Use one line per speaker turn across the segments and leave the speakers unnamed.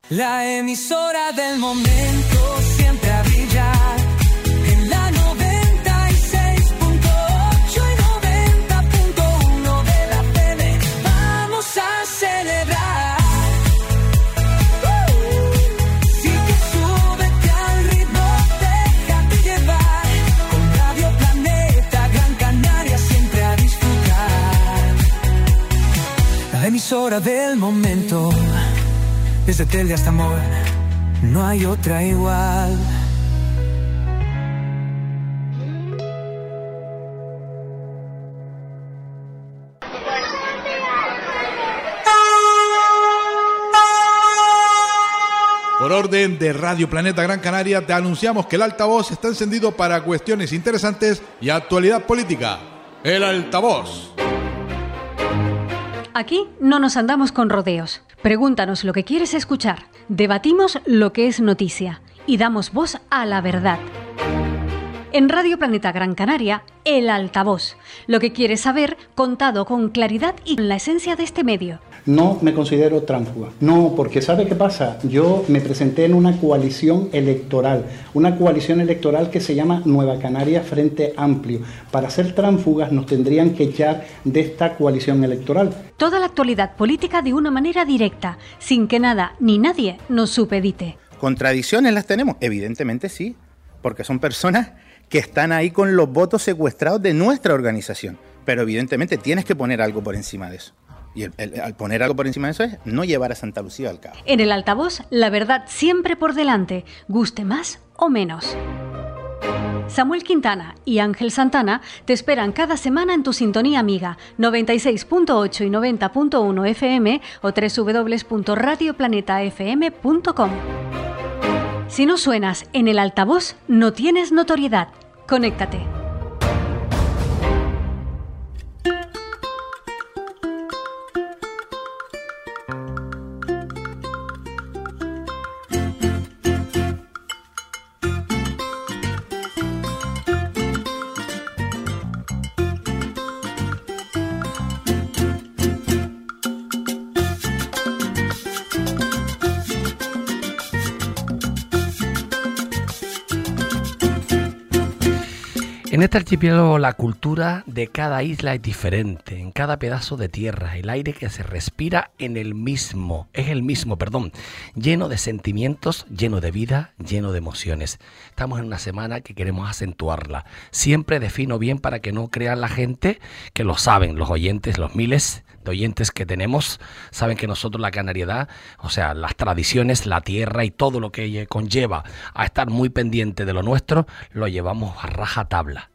La emisora del momento siempre a brillar en la 96.8 y 90.1 de la FM. Vamos a celebrar. Sí que súbete al ritmo, déjate llevar. Con Radio Planeta Gran Canaria siempre a disfrutar. La emisora del momento. Desde Telde hasta Amor, no hay otra igual.
Por orden de Radio Planeta Gran Canaria, te anunciamos que el altavoz está encendido para cuestiones interesantes y actualidad política. El altavoz.
Aquí no nos andamos con rodeos. Pregúntanos lo que quieres escuchar, debatimos lo que es noticia y damos voz a la verdad. En Radio Planeta Gran Canaria, el altavoz. Lo que quieres saber, contado con claridad y con la esencia de este medio.
No me considero tránsfuga. No, porque ¿sabe qué pasa? Yo me presenté en una coalición electoral que se llama Nueva Canaria Frente Amplio. Para ser tránsfugas nos tendrían que echar de esta coalición electoral.
Toda la actualidad política de una manera directa, sin que nada ni nadie nos supedite.
¿Contradicciones las tenemos? Evidentemente sí, porque son personas que están ahí con los votos secuestrados de nuestra organización. Pero evidentemente tienes que poner algo por encima de eso. Y al poner algo por encima de eso es no llevar a Santa Lucía al cabo.
En el altavoz, la verdad siempre por delante, guste más o menos. Samuel Quintana y Ángel Santana te esperan cada semana en tu sintonía amiga 96.8 y 90.1 FM o www.radioplanetafm.com. Si no suenas en el altavoz, no tienes notoriedad. Conéctate.
En este archipiélago la cultura de cada isla es diferente, en cada pedazo de tierra, el aire que se respira es el mismo, lleno de sentimientos, lleno de vida, lleno de emociones. Estamos en una semana que queremos acentuarla. Siempre defino bien para que no crean la gente que lo saben, los oyentes, los miles de oyentes que tenemos, saben que nosotros la canariedad, o sea, las tradiciones, la tierra y todo lo que conlleva a estar muy pendiente de lo nuestro, lo llevamos a rajatabla.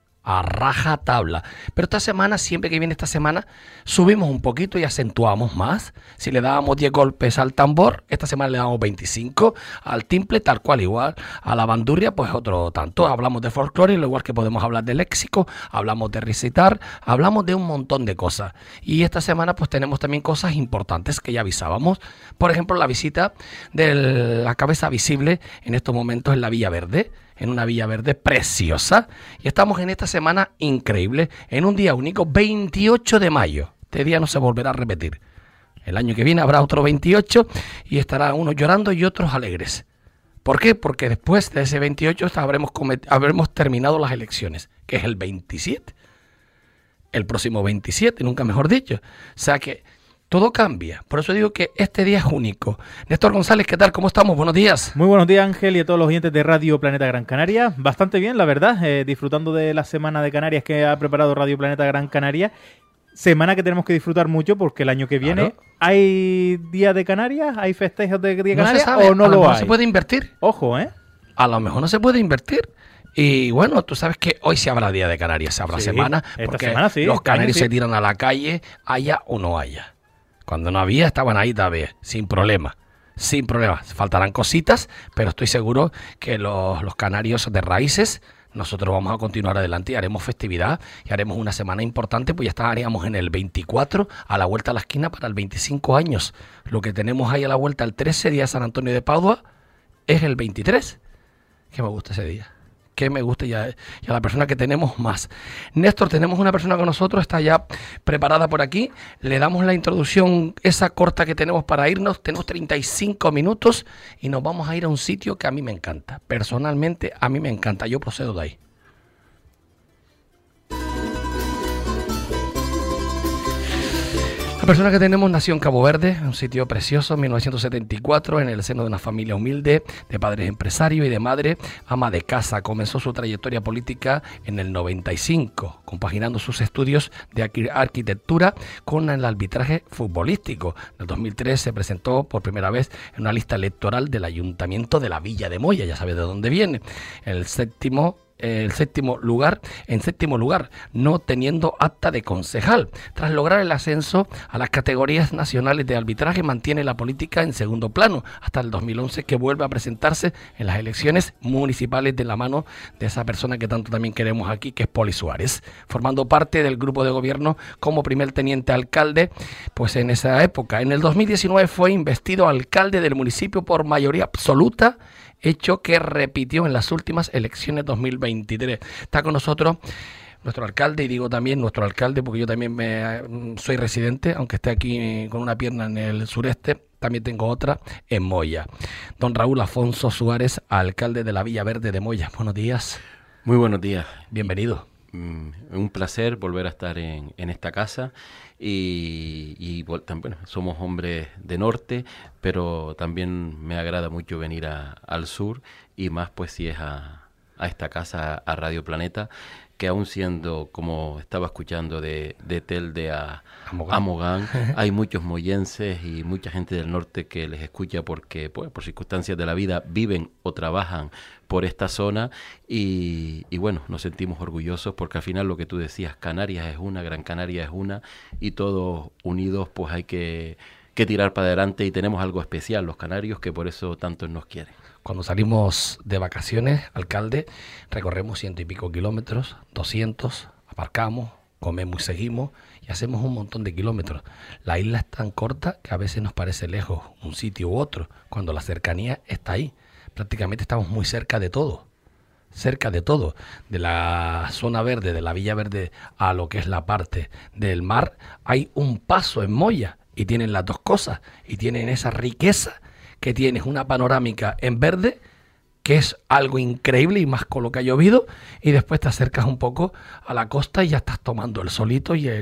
Pero esta semana, siempre que viene esta semana, subimos un poquito y acentuamos más. Si le dábamos 10 golpes al tambor, esta semana le damos 25, al timple tal cual igual, a la bandurria pues otro tanto. Hablamos de folclore, lo igual que podemos hablar de léxico, hablamos de recitar, hablamos de un montón de cosas. Y esta semana pues tenemos también cosas importantes que ya avisábamos. Por ejemplo, la visita de la cabeza visible en estos momentos en la Villa Verde, en una Villa Verde preciosa, y estamos en esta semana increíble, en un día único, 28 de mayo. Este día no se volverá a repetir. El año que viene habrá otro 28 y estará unos llorando y otros alegres. ¿Por qué? Porque después de ese 28 habremos terminado las elecciones, que es el 27. El próximo 27, nunca mejor dicho. O sea que todo cambia, por eso digo que este día es único. Néstor González, ¿qué tal? ¿Cómo estamos? Buenos días.
Muy buenos días, Ángel, y a todos los oyentes de Radio Planeta Gran Canaria. Bastante bien, la verdad, disfrutando de la semana de Canarias que ha preparado Radio Planeta Gran Canaria. Semana que tenemos que disfrutar mucho porque el año que viene ¿hay Día de Canarias? ¿Hay festejos de Día de Canarias o no lo hay?
Se puede invertir.
Ojo,
A lo mejor no se puede invertir. Y bueno, tú sabes que hoy se habrá Día de Canarias, se habrá semana, porque los canarios se tiran a la calle, haya o no haya. Cuando no había, estaban ahí también, sin problema. Faltarán cositas, pero estoy seguro que los canarios de raíces, nosotros vamos a continuar adelante y haremos festividad y haremos una semana importante, pues ya estaríamos en el 24, a la vuelta a la esquina para el 25 años. Lo que tenemos ahí a la vuelta el 13, día de San Antonio de Padua, es el 23. Que me gusta ese día. que me gusta y a la persona que tenemos más. Néstor, tenemos una persona con nosotros, está ya preparada por aquí. Le damos la introducción esa corta que tenemos para irnos. Tenemos 35 minutos y nos vamos a ir a un sitio que a mí me encanta. Personalmente, a mí me encanta. Yo procedo de ahí. La persona que tenemos nació en Cabo Verde, un sitio precioso, en 1974, en el seno de una familia humilde, de padres empresarios y de madre ama de casa. Comenzó su trayectoria política en el 95, compaginando sus estudios de arquitectura con el arbitraje futbolístico. En el 2003 se presentó por primera vez en una lista electoral del Ayuntamiento de la Villa de Moya, ya sabe de dónde viene. En séptimo lugar, no teniendo acta de concejal. Tras lograr el ascenso a las categorías nacionales de arbitraje, mantiene la política en segundo plano hasta el 2011, que vuelve a presentarse en las elecciones municipales de la mano de esa persona que tanto también queremos aquí, que es Poli Suárez, formando parte del grupo de gobierno como primer teniente alcalde. Pues en esa época, en el 2019, fue investido alcalde del municipio por mayoría absoluta, hecho que repitió en las últimas elecciones 2023. Está con nosotros nuestro alcalde, y digo también nuestro alcalde porque yo también soy residente, aunque esté aquí con una pierna en el sureste, también tengo otra en Moya. Don Raúl Afonso Suárez, alcalde de la Villa Verde de Moya. Buenos días.
Muy buenos días.
Bienvenido.
Un placer volver a estar en esta casa y bueno, somos hombres de norte, pero también me agrada mucho venir al sur, y más pues si es a esta casa, a Radio Planeta, que aún siendo, como estaba escuchando, de Telde a Mogán, hay muchos moyenses y mucha gente del norte que les escucha porque pues, por circunstancias de la vida viven o trabajan por esta zona, y bueno, nos sentimos orgullosos porque al final lo que tú decías, Canarias es una, Gran Canaria es una, y todos unidos pues hay que tirar para adelante, y tenemos algo especial los canarios, que por eso tantos nos quieren.
Cuando salimos de vacaciones, alcalde, recorremos 100 y pico kilómetros, 200, aparcamos, comemos y seguimos, y hacemos un montón de kilómetros. La isla es tan corta que a veces nos parece lejos un sitio u otro, cuando la cercanía está ahí. Prácticamente estamos muy cerca de todo, de la zona verde, de la Villa Verde, a lo que es la parte del mar. Hay un paso en Moya, y tienen las dos cosas, y tienen esa riqueza que tienes, una panorámica en verde, que es algo increíble, y más con lo que ha llovido, y después te acercas un poco a la costa y ya estás tomando el solito y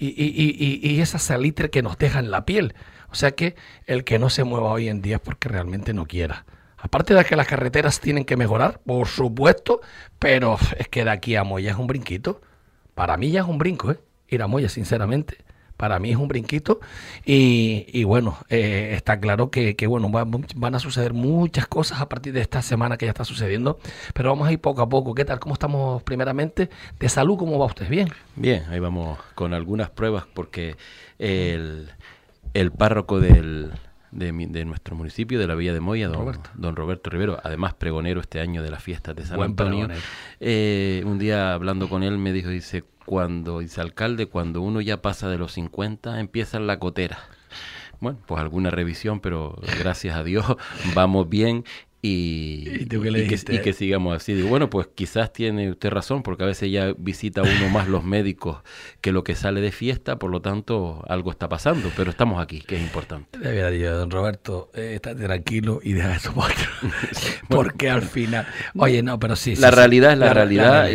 esa salitre que nos deja en la piel. O sea que el que no se mueva hoy en día es porque realmente no quiera. Aparte de que las carreteras tienen que mejorar, por supuesto, pero es que de aquí a Moya es un brinquito. Para mí ya es un brinco, ir a Moya, sinceramente. Para mí es un brinquito, y bueno, está claro que bueno, van a suceder muchas cosas a partir de esta semana que ya está sucediendo, pero vamos a ir poco a poco. ¿Qué tal? ¿Cómo estamos primeramente? ¿De salud cómo va usted? ¿Bien?
Bien, ahí vamos con algunas pruebas, porque el párroco de nuestro municipio, de la Villa de Moya, don Roberto Rivero, además pregonero este año de las fiestas de San Antonio, un día hablando con él me dijo, dice, alcalde, cuando uno ya pasa de los 50 empieza la cotera. Bueno, pues alguna revisión, pero gracias a Dios vamos bien. Y que sigamos así. Digo, bueno, pues quizás tiene usted razón, porque a veces ya visita uno más los médicos que lo que sale de fiesta, por lo tanto algo está pasando, pero estamos aquí, que es importante.
De verdad, don Roberto, estate tranquilo y deja eso porque al final, oye, no, pero sí.
La realidad es la realidad,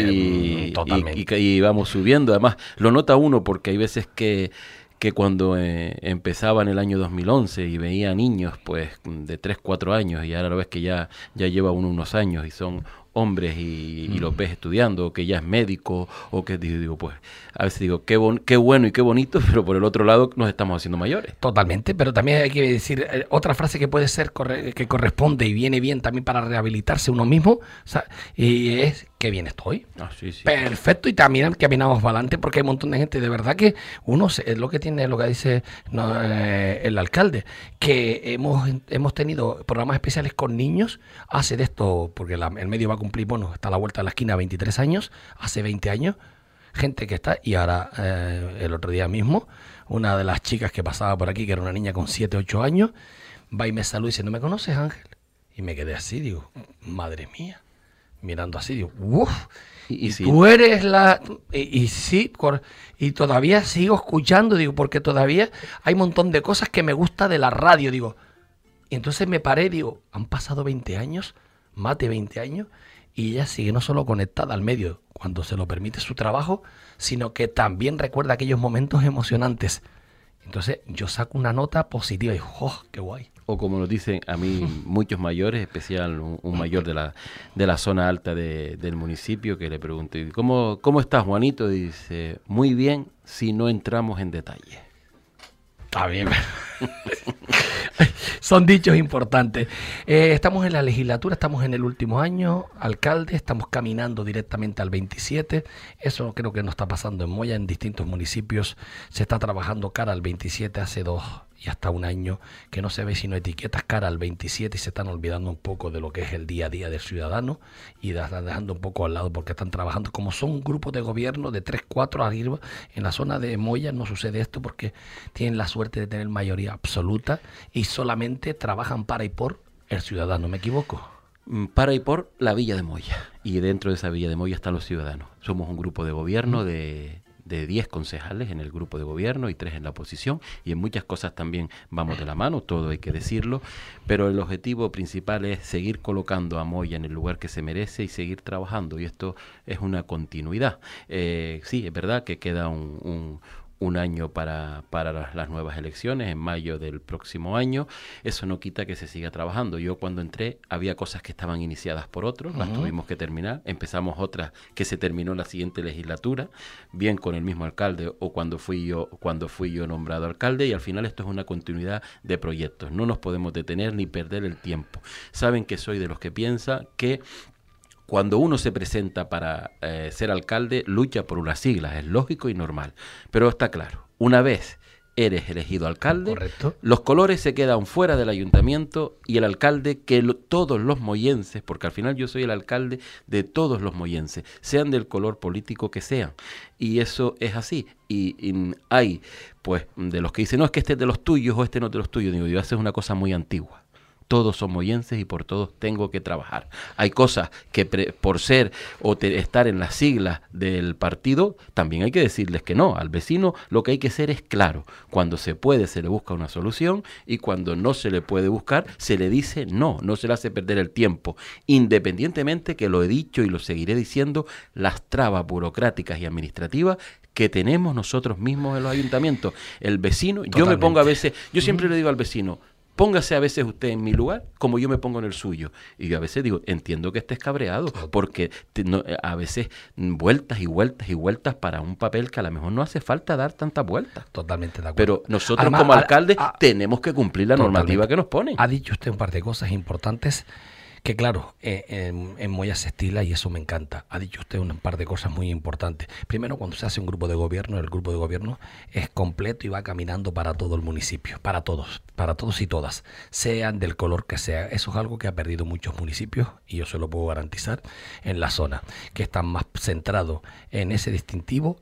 y vamos subiendo. Además, lo nota uno porque hay veces que cuando empezaba en el año 2011 y veía niños pues de 3, 4 años, y ahora lo ves que ya lleva unos años y son hombres y los ves estudiando, o que ya es médico, o que digo, pues a veces digo, qué bueno y qué bonito, pero por el otro lado nos estamos haciendo mayores.
Totalmente, pero también hay que decir otra frase que puede ser que corresponde y viene bien también para rehabilitarse uno mismo, o sea, y es qué bien estoy.
Sí.
Perfecto, y también caminamos para adelante, porque hay un montón de gente, de verdad que uno es lo que tiene, lo que dice el alcalde, que hemos tenido programas especiales con niños, hace de esto, porque el medio va a cumplir, bueno, está a la vuelta de la esquina, 23 años, hace 20 años, gente que está, y ahora el otro día mismo, una de las chicas que pasaba por aquí, que era una niña con 7, 8 años, va y me saluda y dice, ¿no me conoces, Ángel? Y me quedé así, digo, madre mía. mirando así, digo, uff,
Y sí.
tú eres la... Y sí, y todavía sigo escuchando, digo, porque todavía hay un montón de cosas que me gusta de la radio, digo. Y entonces me paré, digo, han pasado 20 años, más de 20 años, y ella sigue no solo conectada al medio cuando se lo permite su trabajo, sino que también recuerda aquellos momentos emocionantes. Entonces yo saco una nota positiva y ¡oh, qué guay!
O como nos dicen a mí muchos mayores, especial un mayor de la zona alta del municipio, que le pregunto, ¿cómo estás, Juanito? Dice, muy bien, si no entramos en detalle.
Está bien. Son dichos importantes. Estamos en la legislatura, estamos en el último año, alcalde, estamos caminando directamente al 27. Eso creo que no está pasando en Moya, en distintos municipios se está trabajando cara al 27 hace 2 y hasta un año que no se ve sino etiquetas cara al 27 y se están olvidando un poco de lo que es el día a día del ciudadano y están dejando un poco al lado porque están trabajando como son un grupo de gobierno de 3, 4 arriba. En la zona de Moya no sucede esto porque tienen la suerte de tener mayoría absoluta y solamente trabajan para y por el ciudadano. ¿Me equivoco?
Para y por la Villa de Moya. Y dentro de esa Villa de Moya están los ciudadanos. Somos un grupo de gobierno de 10 concejales en el grupo de gobierno y 3 en la oposición, y en muchas cosas también vamos de la mano, todo hay que decirlo, pero el objetivo principal es seguir colocando a Moya en el lugar que se merece y seguir trabajando, y esto es una continuidad. Sí, es verdad que queda un año para las nuevas elecciones, en mayo del próximo año. Eso no quita que se siga trabajando. Yo cuando entré había cosas que estaban iniciadas por otros, las tuvimos que terminar, empezamos otras que se terminó la siguiente legislatura, bien con el mismo alcalde o cuando fui yo nombrado alcalde, y al final esto es una continuidad de proyectos. No nos podemos detener ni perder el tiempo. Saben que soy de los que piensa que cuando uno se presenta para ser alcalde, lucha por unas siglas, es lógico y normal. Pero está claro, una vez eres elegido alcalde,
correcto,
los colores se quedan fuera del ayuntamiento y el alcalde, todos los moyenses, porque al final yo soy el alcalde de todos los moyenses, sean del color político que sean. Y eso es así. Y hay, pues, de los que dicen, no, es que este es de los tuyos o este no es de los tuyos. Digo, yo, eso es una cosa muy antigua. Todos son moyenses y por todos tengo que trabajar. Hay cosas que por ser o estar en las siglas del partido, también hay que decirles que no. Al vecino lo que hay que ser es claro. Cuando se puede se le busca una solución y cuando no se le puede buscar se le dice no se le hace perder el tiempo. Independientemente, que lo he dicho y lo seguiré diciendo, las trabas burocráticas y administrativas que tenemos nosotros mismos en los ayuntamientos. El vecino,
Totalmente.
yo me pongo a veces, yo siempre le digo al vecino, póngase a veces usted en mi lugar como yo me pongo en el suyo. Y yo a veces digo, entiendo que estés cabreado, porque a veces vueltas y vueltas y vueltas para un papel que a lo mejor no hace falta dar tantas vueltas.
Totalmente de acuerdo.
Pero nosotros
Además,
como alcaldes tenemos que cumplir la normativa que nos ponen.
Ha dicho usted un par de cosas importantes que claro, en Moya se estila y eso me encanta. Ha dicho usted un par de cosas muy importantes. Primero, cuando se hace un grupo de gobierno, el grupo de gobierno es completo y va caminando para todo el municipio, para todos y todas, sean del color que sea. Eso es algo que ha perdido muchos municipios y yo se lo puedo garantizar en la zona, que están más centrados en ese distintivo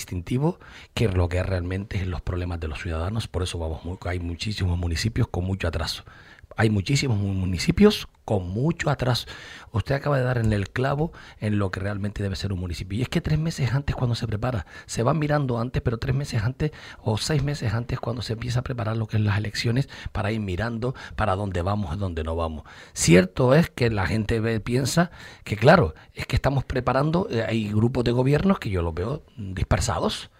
que lo que realmente es los problemas de los ciudadanos. Por eso hay muchísimos municipios con mucho atraso. Hay muchísimos municipios con mucho atraso. Usted acaba de dar en el clavo en lo que realmente debe ser un municipio. Y es que 3 meses antes cuando se prepara, se van mirando antes, pero 3 meses antes o 6 meses antes cuando se empieza a preparar lo que es las elecciones para ir mirando para dónde vamos y dónde no vamos. Cierto es que la gente piensa que claro, es que estamos preparando, hay grupos de gobiernos que yo los veo dispersados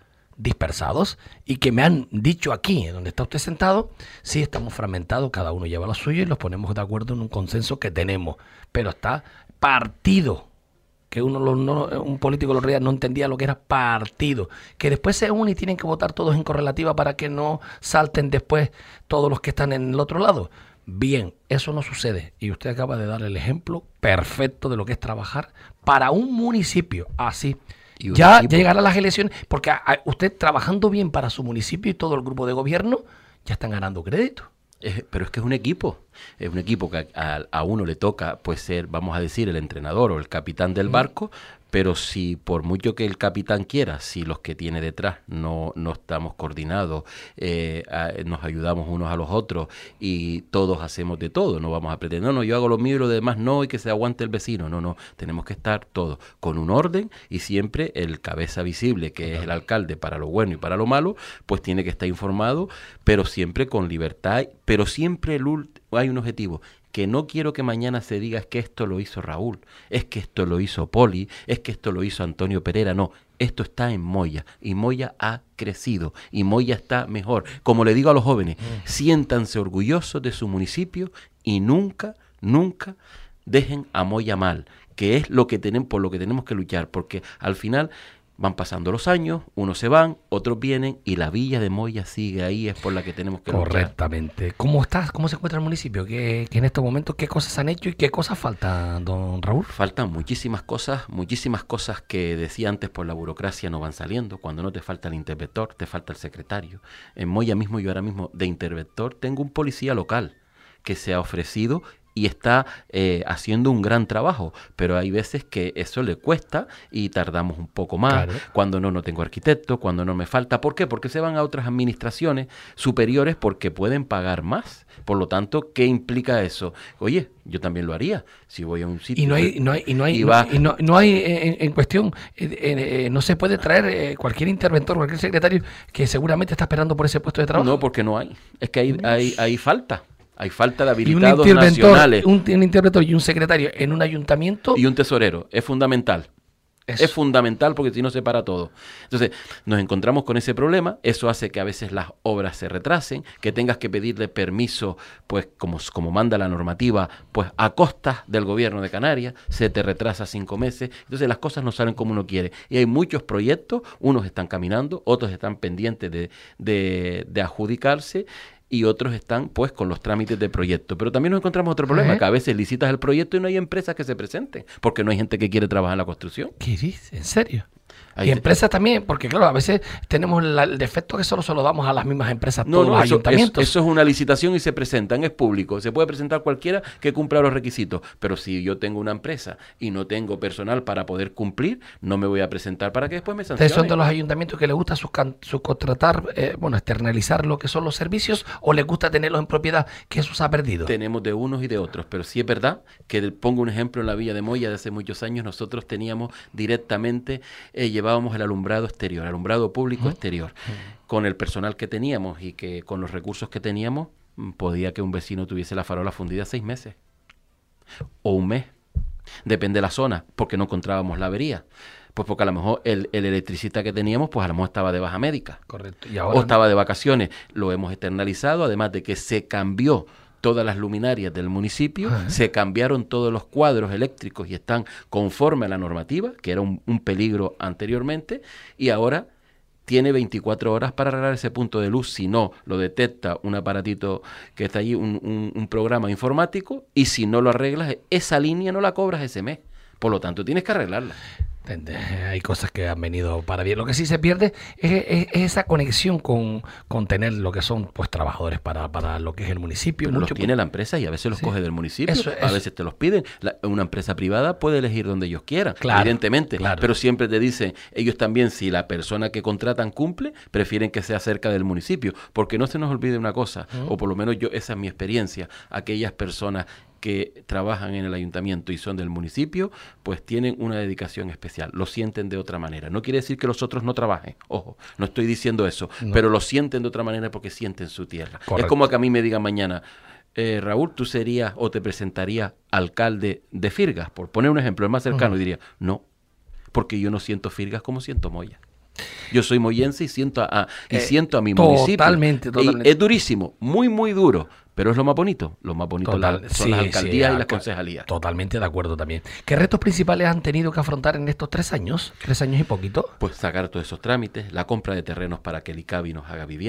y que me han dicho aquí, donde está usted sentado, sí estamos fragmentados, cada uno lleva lo suyo y los ponemos de acuerdo en un consenso que tenemos, pero está partido, que un político los días no entendía lo que era partido, que después se unen y tienen que votar todos en correlativa para que no salten después todos los que están en el otro lado. Bien, eso no sucede y usted acaba de dar el ejemplo perfecto de lo que es trabajar para un municipio así. Ya llegarán las elecciones, porque usted trabajando bien para su municipio y todo el grupo de gobierno ya están ganando crédito.
Pero es que es un equipo. Es un equipo que a uno le toca pues ser, vamos a decir, el entrenador o el capitán del barco, pero si por mucho que el capitán quiera, si los que tiene detrás no estamos coordinados, nos ayudamos unos a los otros y todos hacemos de todo, no vamos a pretender, no, yo hago lo mío y lo demás no, y que se aguante el vecino, no, tenemos que estar todos con un orden, y siempre el cabeza visible, que es el alcalde para lo bueno y para lo malo, pues tiene que estar informado, pero siempre con libertad, pero siempre hay un objetivo, que no quiero que mañana se diga es que esto lo hizo Raúl, es que esto lo hizo Poli, es que esto lo hizo Antonio Pereira, no, esto está en Moya, y Moya ha crecido, y Moya está mejor. Como le digo a los jóvenes, siéntanse orgullosos de su municipio y nunca dejen a Moya mal, que es lo que por lo que tenemos que luchar, porque al final van pasando los años, unos se van, otros vienen, y la villa de Moya sigue ahí, es por la que tenemos que luchar.
Correctamente. ¿Cómo estás? ¿Cómo se encuentra el municipio? ¿Qué en estos momentos qué cosas han hecho y qué cosas faltan, don Raúl?
Faltan muchísimas cosas que decía antes por la burocracia no van saliendo. Cuando no te falta el interventor, te falta el secretario. En Moya mismo, yo ahora mismo de interventor tengo un policía local que se ha ofrecido y está haciendo un gran trabajo, pero hay veces que eso le cuesta y tardamos un poco más. Claro. Cuando no tengo arquitecto, cuando no me falta. ¿Por qué? Porque se van a otras administraciones superiores porque pueden pagar más. Por lo tanto, ¿qué implica eso? Oye, yo también lo haría si voy a un sitio.
Y no hay en cuestión, no se puede traer cualquier interventor, cualquier secretario que seguramente está esperando por ese puesto de trabajo.
No, porque no hay. Es que hay falta. Hay falta de habilitados nacionales.
Un interventor y un secretario en un ayuntamiento.
Y un tesorero. Es fundamental. Eso. Es fundamental porque si no se para todo. Entonces, nos encontramos con ese problema. Eso hace que a veces las obras se retrasen, que tengas que pedirle permiso, pues como manda la normativa, pues a costas del gobierno de Canarias. Se te retrasa 5 meses. Entonces, las cosas no salen como uno quiere. Y hay muchos proyectos. Unos están caminando, otros están pendientes de adjudicarse, y otros están pues con los trámites de proyecto. Pero también nos encontramos otro problema, que a veces licitas el proyecto y no hay empresas que se presenten, porque no hay gente que quiere trabajar en la construcción.
¿Qué dices? ¿En serio? Y empresas también, porque claro, a veces tenemos el defecto que solo se lo damos a las mismas empresas, todos los ayuntamientos.
Eso es una licitación y se presentan, es público, se puede presentar cualquiera que cumpla los requisitos, pero si yo tengo una empresa y no tengo personal para poder cumplir, no me voy a presentar para que después me sancionen.
¿Ustedes son de los ayuntamientos que les gusta subcontratar, externalizar lo que son los servicios, o les gusta tenerlos en propiedad, que eso se ha perdido?
Tenemos de unos y de otros, pero sí es verdad que, pongo un ejemplo, en la Villa de Moya de hace muchos años, nosotros teníamos directamente, llevábamos el alumbrado exterior, alumbrado público exterior. Con el personal que teníamos y que con los recursos que teníamos, podía que un vecino tuviese la farola fundida 6 meses o un mes, depende de la zona, porque no encontrábamos la avería. Pues porque a lo mejor el electricista que teníamos, pues a lo mejor estaba de baja médica.
Correcto. ¿Y ahora
o estaba de vacaciones. Lo hemos externalizado, además de que se cambió todas las luminarias del municipio, se cambiaron todos los cuadros eléctricos y están conforme a la normativa, que era un peligro anteriormente, y ahora tiene 24 horas para arreglar ese punto de luz. Si no lo detecta un aparatito que está allí, un programa informático, y si no lo arreglas, esa línea no la cobras ese mes. Por lo tanto, tienes que arreglarla.
Hay cosas que han venido para bien. Lo que sí se pierde es esa conexión con tener lo que son pues trabajadores para lo que es el municipio.
Los tiene la empresa y a veces los coge del municipio, a veces te los piden. Una empresa privada puede elegir donde ellos quieran, evidentemente, pero siempre te dicen, ellos también, si la persona que contratan cumple, prefieren que sea cerca del municipio, porque no se nos olvide una cosa, o por lo menos esa es mi experiencia, aquellas personas que trabajan en el ayuntamiento y son del municipio, pues tienen una dedicación especial, lo sienten de otra manera. No quiere decir que los otros no trabajen, ojo, no estoy diciendo eso, pero lo sienten de otra manera porque sienten su tierra. Correcto. Es como que a mí me digan mañana, Raúl, tú serías o te presentarías alcalde de Firgas, por poner un ejemplo, el más cercano, y diría, no, porque yo no siento Firgas como siento Moya. Yo soy moyense y siento a mi municipio. Totalmente. Es durísimo, muy, muy duro, pero es lo más bonito. Lo más bonito son las alcaldías y las concejalías.
Totalmente de acuerdo también. ¿Qué retos principales han tenido que afrontar en estos 3 años? 3 años y poquito.
Pues sacar todos esos trámites, la compra de terrenos para que el ICABI nos haga viviendas,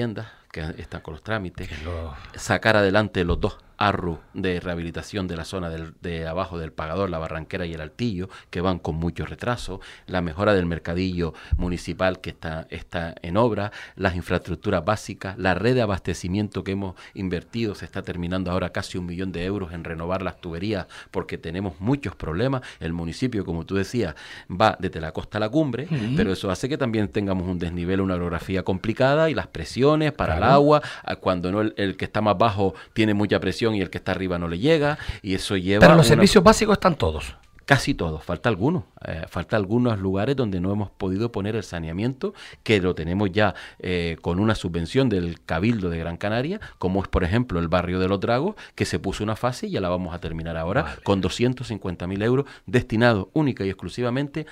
que están con los trámites, sacar adelante los 2 ARRU de rehabilitación de la zona de abajo del Pagador, la Barranquera y el Altillo, que van con mucho retraso, la mejora del mercadillo municipal que está en obra, las infraestructuras básicas, la red de abastecimiento que hemos invertido, se está terminando ahora casi 1 millón de euros en renovar las tuberías porque tenemos muchos problemas. El municipio, como tú decías, va desde la costa a la cumbre, pero eso hace que también tengamos un desnivel, una orografía complicada y las presiones para el agua, cuando no el que está más bajo tiene mucha presión y el que está arriba no le llega, y eso lleva...
Pero los servicios básicos están todos.
Casi todos, falta algunos lugares donde no hemos podido poner el saneamiento, que lo tenemos ya con una subvención del Cabildo de Gran Canaria, como es por ejemplo el barrio de Los Dragos, que se puso una fase y ya la vamos a terminar ahora, con 250.000 euros destinados única y exclusivamente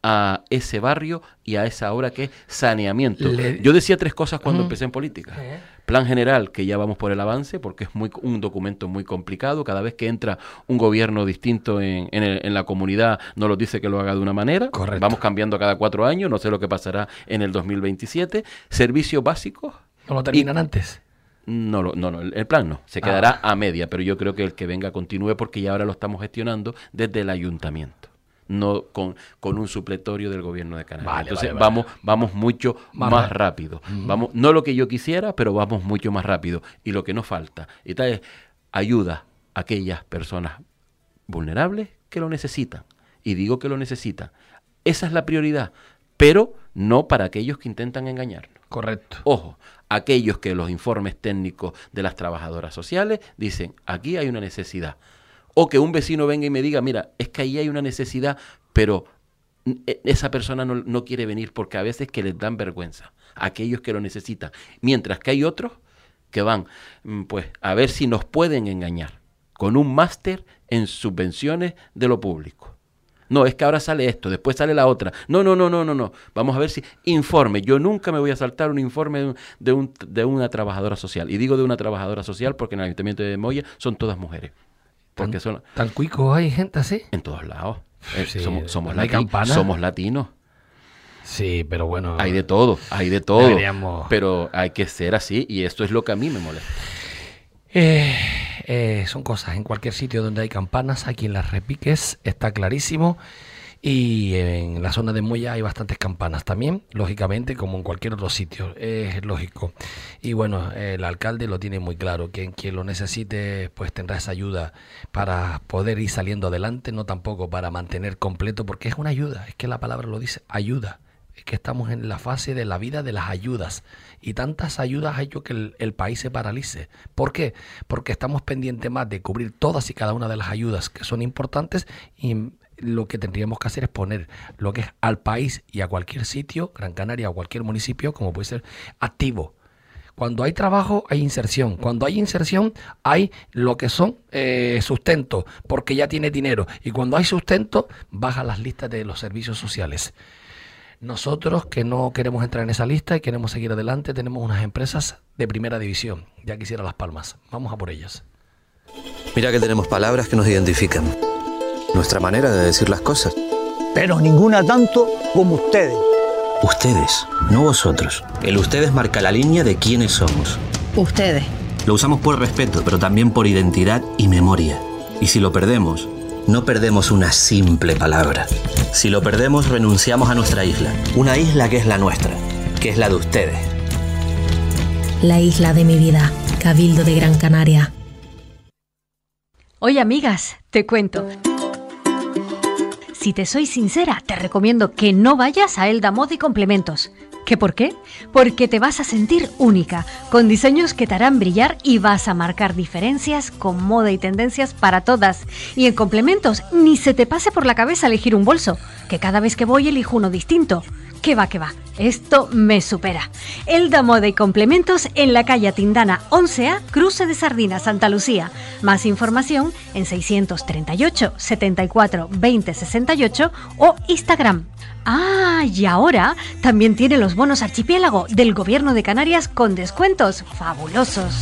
a ese barrio y a esa obra que es saneamiento. Yo decía 3 cosas cuando empecé en política. Plan general, que ya vamos por el avance, porque es un documento muy complicado. Cada vez que entra un gobierno distinto en la comunidad, nos lo dice que lo haga de una manera.
Correcto.
Vamos cambiando cada 4 años, no sé lo que pasará en el 2027. Servicios básicos.
¿No lo terminan antes?
No, el plan no, se quedará a media, pero yo creo que el que venga continúe, porque ya ahora lo estamos gestionando desde el ayuntamiento, no con un supletorio del gobierno de Canarias. Entonces vamos mucho más rápido. Vamos, no lo que yo quisiera, pero vamos mucho más rápido. Y lo que nos falta y tal es ayuda a aquellas personas vulnerables que lo necesitan. Y digo que lo necesitan. Esa es la prioridad, pero no para aquellos que intentan engañarnos.
Correcto.
Ojo, aquellos que los informes técnicos de las trabajadoras sociales dicen, aquí hay una necesidad. O que un vecino venga y me diga, mira, es que ahí hay una necesidad, pero esa persona no quiere venir porque a veces que les dan vergüenza, aquellos que lo necesitan. Mientras que hay otros que van, pues, a ver si nos pueden engañar con un máster en subvenciones de lo público. No, es que ahora sale esto, después sale la otra. No. Vamos a ver si informe. Yo nunca me voy a saltar un informe de una trabajadora social. Y digo de una trabajadora social porque en el Ayuntamiento de Moya son todas mujeres. Porque
¿Tan cuico hay gente así?
En todos lados.
Sí,
somos latinos.
Sí, pero bueno.
Hay de todo.
Deberíamos...
Pero hay que ser así y esto es lo que a mí me molesta.
Son cosas. En cualquier sitio donde hay campanas, hay quien las repiques, está clarísimo. Y en la zona de Moya hay bastantes campanas también, lógicamente, como en cualquier otro sitio, es lógico. Y bueno, el alcalde lo tiene muy claro, que quien lo necesite pues tendrá esa ayuda para poder ir saliendo adelante, no tampoco para mantener completo, porque es una ayuda, es que la palabra lo dice, ayuda. Es que estamos en la fase de la vida de las ayudas y tantas ayudas ha hecho que el país se paralice. ¿Por qué? Porque estamos pendientes más de cubrir todas y cada una de las ayudas que son importantes y lo que tendríamos que hacer es poner lo que es al país y a cualquier sitio, Gran Canaria o cualquier municipio, como puede ser, activo. Cuando hay trabajo hay inserción, cuando hay inserción hay lo que son sustento, porque ya tiene dinero, y cuando hay sustento baja las listas de los servicios sociales. Nosotros, que no queremos entrar en esa lista y queremos seguir adelante, tenemos unas empresas de primera división, ya quisiera Las Palmas, vamos a por ellas.
Mira que tenemos palabras que nos identifican, nuestra manera de decir las cosas.
Pero ninguna tanto como ustedes.
Ustedes, no vosotros. El ustedes marca la línea de quiénes somos.
Ustedes.
Lo usamos por respeto, pero también por identidad y memoria. Y si lo perdemos, no perdemos una simple palabra. Si lo perdemos, renunciamos a nuestra isla. Una isla que es la nuestra, que es la de ustedes.
La isla de mi vida, Cabildo de Gran Canaria.
Oye, amigas, te cuento. Si te soy sincera, te recomiendo que no vayas a Elda Moda y Complementos. ¿Qué por qué? Porque te vas a sentir única, con diseños que te harán brillar y vas a marcar diferencias con moda y tendencias para todas. Y en complementos, ni se te pase por la cabeza elegir un bolso, que cada vez que voy elijo uno distinto. ¿Qué va? Esto me supera. Elda Moda y Complementos en la calle Tindana 11A, Cruce de Sardina, Santa Lucía. Más información en 638 74 20 68 o Instagram. Ah, y ahora también tiene los bonos Archipiélago del Gobierno de Canarias con descuentos fabulosos.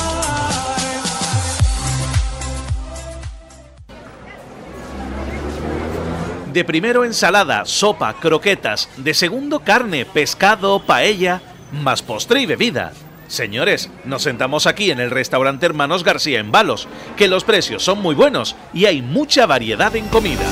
De primero ensalada, sopa, croquetas. De segundo carne, pescado, paella, más postre y bebida. Señores, nos sentamos aquí en el restaurante Hermanos García en Balos, que los precios son muy buenos y hay mucha variedad en comida.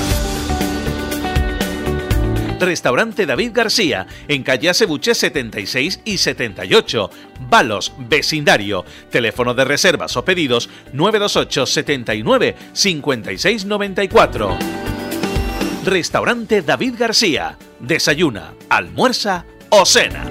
Restaurante David García, en calle Acebuche 76 y 78, Balos, vecindario. Teléfono de reservas o pedidos 928 79 56 94. Restaurante David García. Desayuna, almuerza o cena.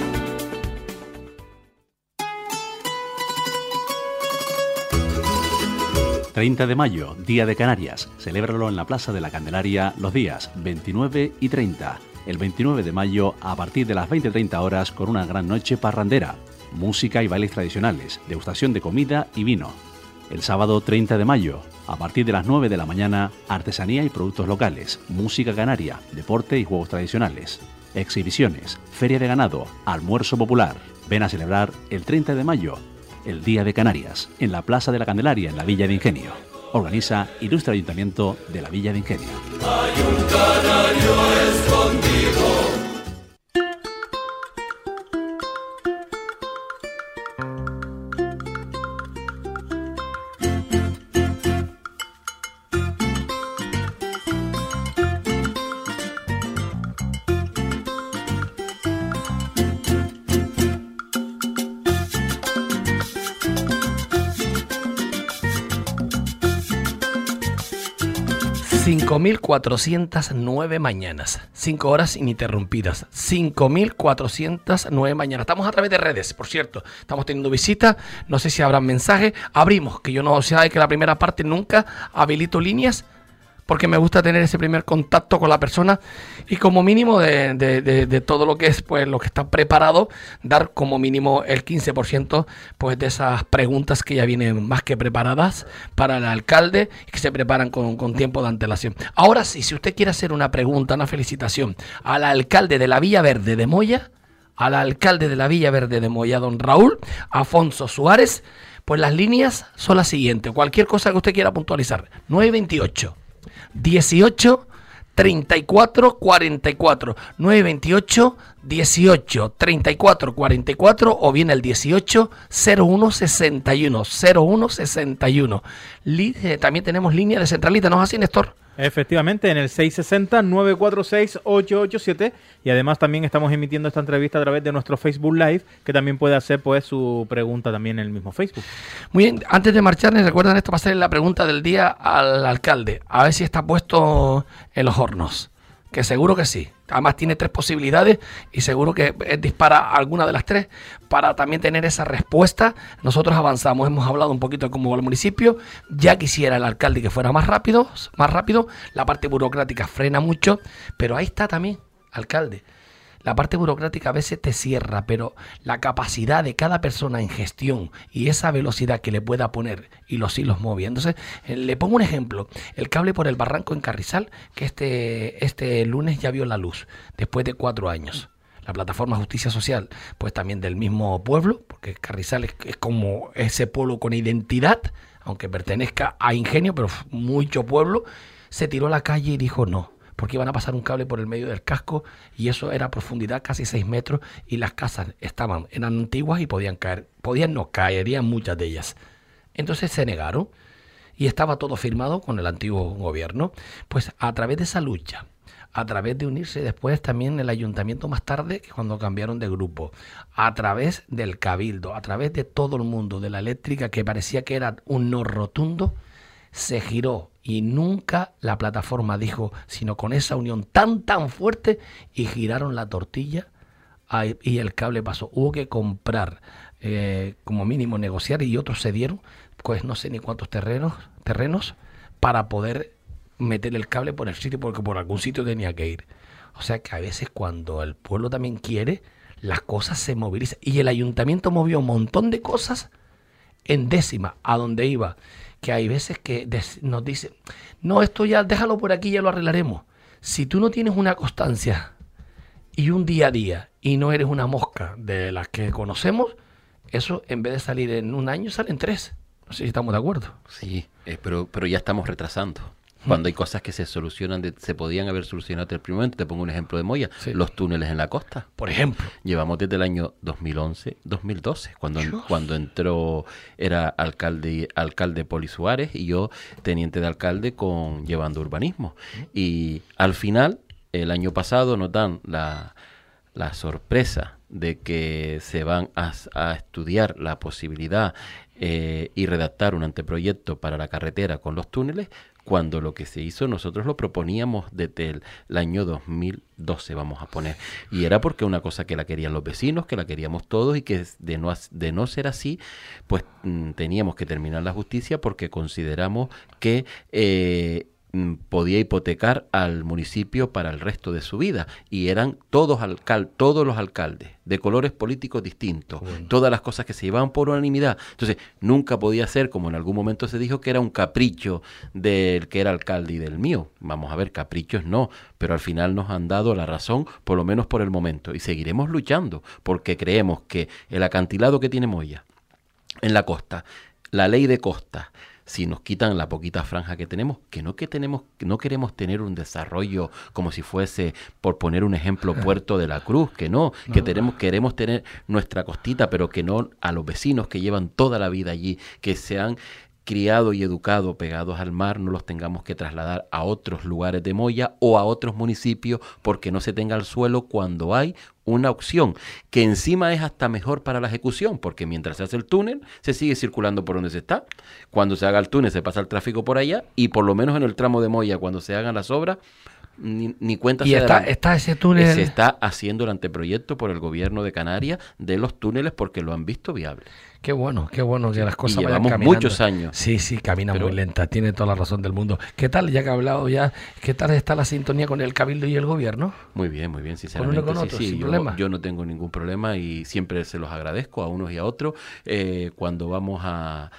...30 de mayo, Día de Canarias. Celébralo en la Plaza de la Candelaria los días 29 y 30. El 29 de mayo, a partir de las 20:30 horas, con una gran noche parrandera. Música y bailes tradicionales, degustación de comida y vino. El sábado 30 de mayo, a partir de las 9 de la mañana, artesanía y productos locales, música canaria, deporte y juegos tradicionales. Exhibiciones, feria de ganado, almuerzo popular. Ven a celebrar el 30 de mayo, el Día de Canarias, en la Plaza de la Candelaria, en la Villa de Ingenio. Organiza Ilustre Ayuntamiento de la Villa de Ingenio.
Hay un canario escondido.
...5.409 mañanas, 5 horas ininterrumpidas, 5.409 mañanas. Estamos a través de redes, por cierto, estamos teniendo visitas, no sé si habrán mensajes, abrimos, que yo no sé que la primera parte nunca habilito líneas, porque me gusta tener ese primer contacto con la persona y como mínimo de todo lo que es pues lo que está preparado, dar como mínimo el 15% pues de esas preguntas que ya vienen más que preparadas para el alcalde y que se preparan con tiempo de antelación. Ahora sí, si usted quiere hacer una pregunta, una felicitación al alcalde de la Villa Verde de Moya, don Raúl Afonso Suárez, pues las líneas son las siguientes. Cualquier cosa que usted quiera puntualizar, 928 18 34 44 928 18 34 44 o bien el 18 01 61 01 61. También tenemos línea de centralita, ¿no es así, Néstor?
Efectivamente, en el 660-946-887 y además también estamos emitiendo esta entrevista a través de nuestro Facebook Live, que también puede hacer pues su pregunta también en el mismo Facebook.
Muy bien, antes de marchar, recuerdan esto va a ser la pregunta del día al alcalde, a ver si está puesto en los hornos, que seguro que sí. Además tiene 3 posibilidades y seguro que dispara alguna de las 3 para también tener esa respuesta. Nosotros avanzamos, hemos hablado un poquito de cómo va el municipio. Ya quisiera el alcalde que fuera más rápido. La parte burocrática frena mucho, pero ahí está también, alcalde. La parte burocrática a veces te cierra, pero la capacidad de cada persona en gestión y esa velocidad que le pueda poner y los hilos moviéndose. Le pongo un ejemplo. El cable por el barranco en Carrizal, que este lunes ya vio la luz, después de 4 años. La plataforma Justicia Social, pues también del mismo pueblo, porque Carrizal es como ese pueblo con identidad, aunque pertenezca a Ingenio, pero mucho pueblo, se tiró a la calle y dijo no. Porque iban a pasar un cable por el medio del casco y eso era a profundidad casi 6 metros y las casas eran antiguas y caerían muchas de ellas. Entonces se negaron y estaba todo firmado con el antiguo gobierno. Pues a través de esa lucha, a través de unirse después también el ayuntamiento más tarde, cuando cambiaron de grupo, a través del cabildo, a través de todo el mundo, de la eléctrica que parecía que era un no rotundo, se giró y nunca la plataforma dijo, sino con esa unión tan fuerte y giraron la tortilla y el cable pasó. Hubo que comprar, como mínimo negociar y otros se dieron, pues no sé ni cuántos terrenos para poder meter el cable por el sitio, porque por algún sitio tenía que ir. O sea que a veces cuando el pueblo también quiere, las cosas se movilizan. Y el ayuntamiento movió un montón de cosas en décima a donde iba. Que hay veces que nos dicen, no, esto ya déjalo por aquí, ya lo arreglaremos. Si tú no tienes una constancia y un día a día y no eres una mosca de las que conocemos, eso en vez de salir en un año, salen 3. No sé si estamos de acuerdo.
Sí, pero ya estamos retrasando. Cuando hay cosas que se solucionan, se podían haber solucionado desde el primer momento. Te pongo un ejemplo de Moya. Sí. Los túneles en la costa.
Por ejemplo.
Llevamos desde el año 2011-2012, cuando entró, era alcalde Poli Suárez y yo teniente de alcalde llevando urbanismo. Y al final, el año pasado nos dan la sorpresa de que se van a estudiar la posibilidad y redactar un anteproyecto para la carretera con los túneles, cuando lo que se hizo nosotros lo proponíamos desde el año 2012, vamos a poner. Y era porque una cosa que la querían los vecinos, que la queríamos todos y que de no ser así, pues teníamos que terminar la justicia porque consideramos que podía hipotecar al municipio para el resto de su vida, y eran todos los alcaldes de colores políticos distintos, todas las cosas que se llevaban por unanimidad. Entonces nunca podía ser, como en algún momento se dijo, que era un capricho del que era alcalde y del mío. Vamos a ver, caprichos no, pero al final nos han dado la razón, por lo menos por el momento, y seguiremos luchando porque creemos que el acantilado que tiene Moya en la costa, la ley de costa, si nos quitan la poquita franja que tenemos, que no queremos tener un desarrollo como si fuese, por poner un ejemplo, Puerto de la Cruz, queremos tener nuestra costita, pero que no a los vecinos que llevan toda la vida allí, que se han criado y educado pegados al mar, no los tengamos que trasladar a otros lugares de Moya o a otros municipios porque no se tenga el suelo, cuando hay una opción que encima es hasta mejor para la ejecución, porque mientras se hace el túnel se sigue circulando por donde se está. Cuando se haga el túnel se pasa el tráfico por allá, y por lo menos en el tramo de Moya, cuando se hagan las obras, ni cuenta se darán.
¿Y está ese túnel?
Se está haciendo el anteproyecto por el gobierno de Canarias de los túneles porque lo han visto viable.
Qué bueno que las cosas vayan
llevamos
caminando.
Muchos años.
Sí, camina muy lenta, tiene toda la razón del mundo. ¿Qué tal, ya que ha hablado ya, qué tal está la sintonía con el Cabildo y el gobierno?
Muy bien, sinceramente.
¿Con uno con otro, sin problema?
Yo no tengo ningún problema y siempre se los agradezco a unos y a otros. Cuando vamos a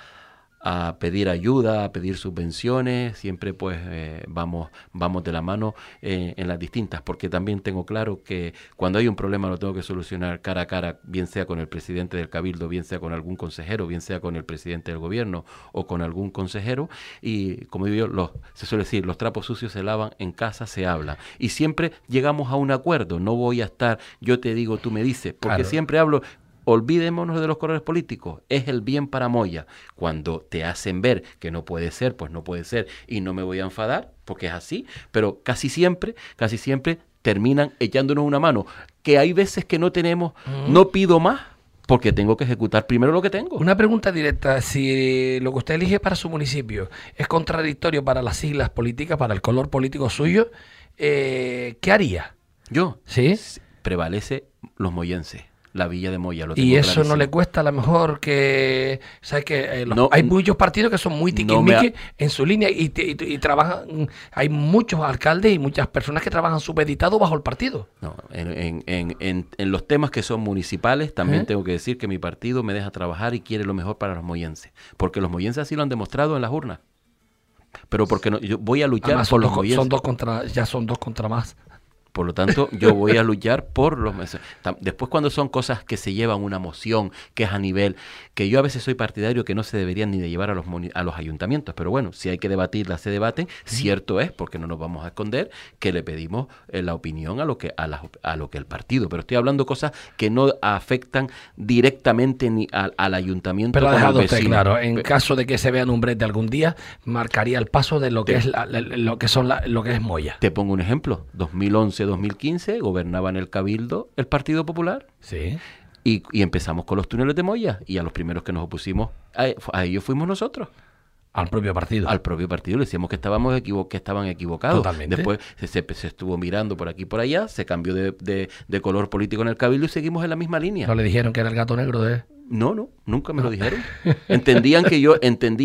pedir ayuda, a pedir subvenciones, siempre pues vamos de la mano en las distintas, porque también tengo claro que cuando hay un problema lo tengo que solucionar cara a cara, bien sea con el presidente del Cabildo, bien sea con algún consejero, bien sea con el presidente del gobierno o con algún consejero, y como digo yo, se suele decir, los trapos sucios se lavan, en casa se habla, y siempre llegamos a un acuerdo. No voy a estar, yo te digo, tú me dices, porque claro, siempre hablo. Olvidémonos de los colores políticos, es el bien para Moya. Cuando te hacen ver que no puede ser, pues no puede ser, y no me voy a enfadar, porque es así, pero casi siempre terminan echándonos una mano, que hay veces que no tenemos, no pido más, porque tengo que ejecutar primero lo que tengo.
Una pregunta directa, si lo que usted elige para su municipio es contradictorio para las siglas políticas, para el color político suyo, ¿qué haría?
Yo,
¿sí?
Prevalece los moyenses. La Villa de Moya, lo tengo
y eso
clarísimo.
No le cuesta a lo mejor que... ¿Sabes que hay muchos partidos que son muy tiquismiquis en su línea y trabajan... Hay muchos alcaldes y muchas personas que trabajan supeditados bajo el partido.
No, en los temas que son municipales también tengo que decir que mi partido me deja trabajar y quiere lo mejor para los moyenses. Porque los moyenses así lo han demostrado en las urnas. Pero porque yo voy a luchar
además,
por los moyenses.
Son dos contra más.
Por lo tanto, yo voy a luchar por los... Después, cuando son cosas que se llevan una moción, que es a nivel... Que yo a veces soy partidario que no se deberían ni de llevar a los ayuntamientos. Pero bueno, si hay que debatirlas, se debaten. Cierto es, porque no nos vamos a esconder, que le pedimos la opinión a lo que el partido. Pero estoy hablando cosas que no afectan directamente ni al ayuntamiento.
Pero ha dejado usted claro, en caso de que se vea en un brete algún día, marcaría el paso de lo que es Moya.
Te pongo un ejemplo. 2011-2015 gobernaba en el Cabildo el Partido Popular.
Sí.
Y empezamos con los túneles de Moya. Y a los primeros que nos opusimos a ellos fuimos nosotros.
Al propio partido.
Al propio partido. Le decíamos que estaban equivocados.
Totalmente.
Después se estuvo mirando por aquí y por allá. Se cambió de color político en el Cabildo y seguimos en la misma línea.
¿No le dijeron que era el gato negro de...?
No, nunca me lo dijeron. Entendían que yo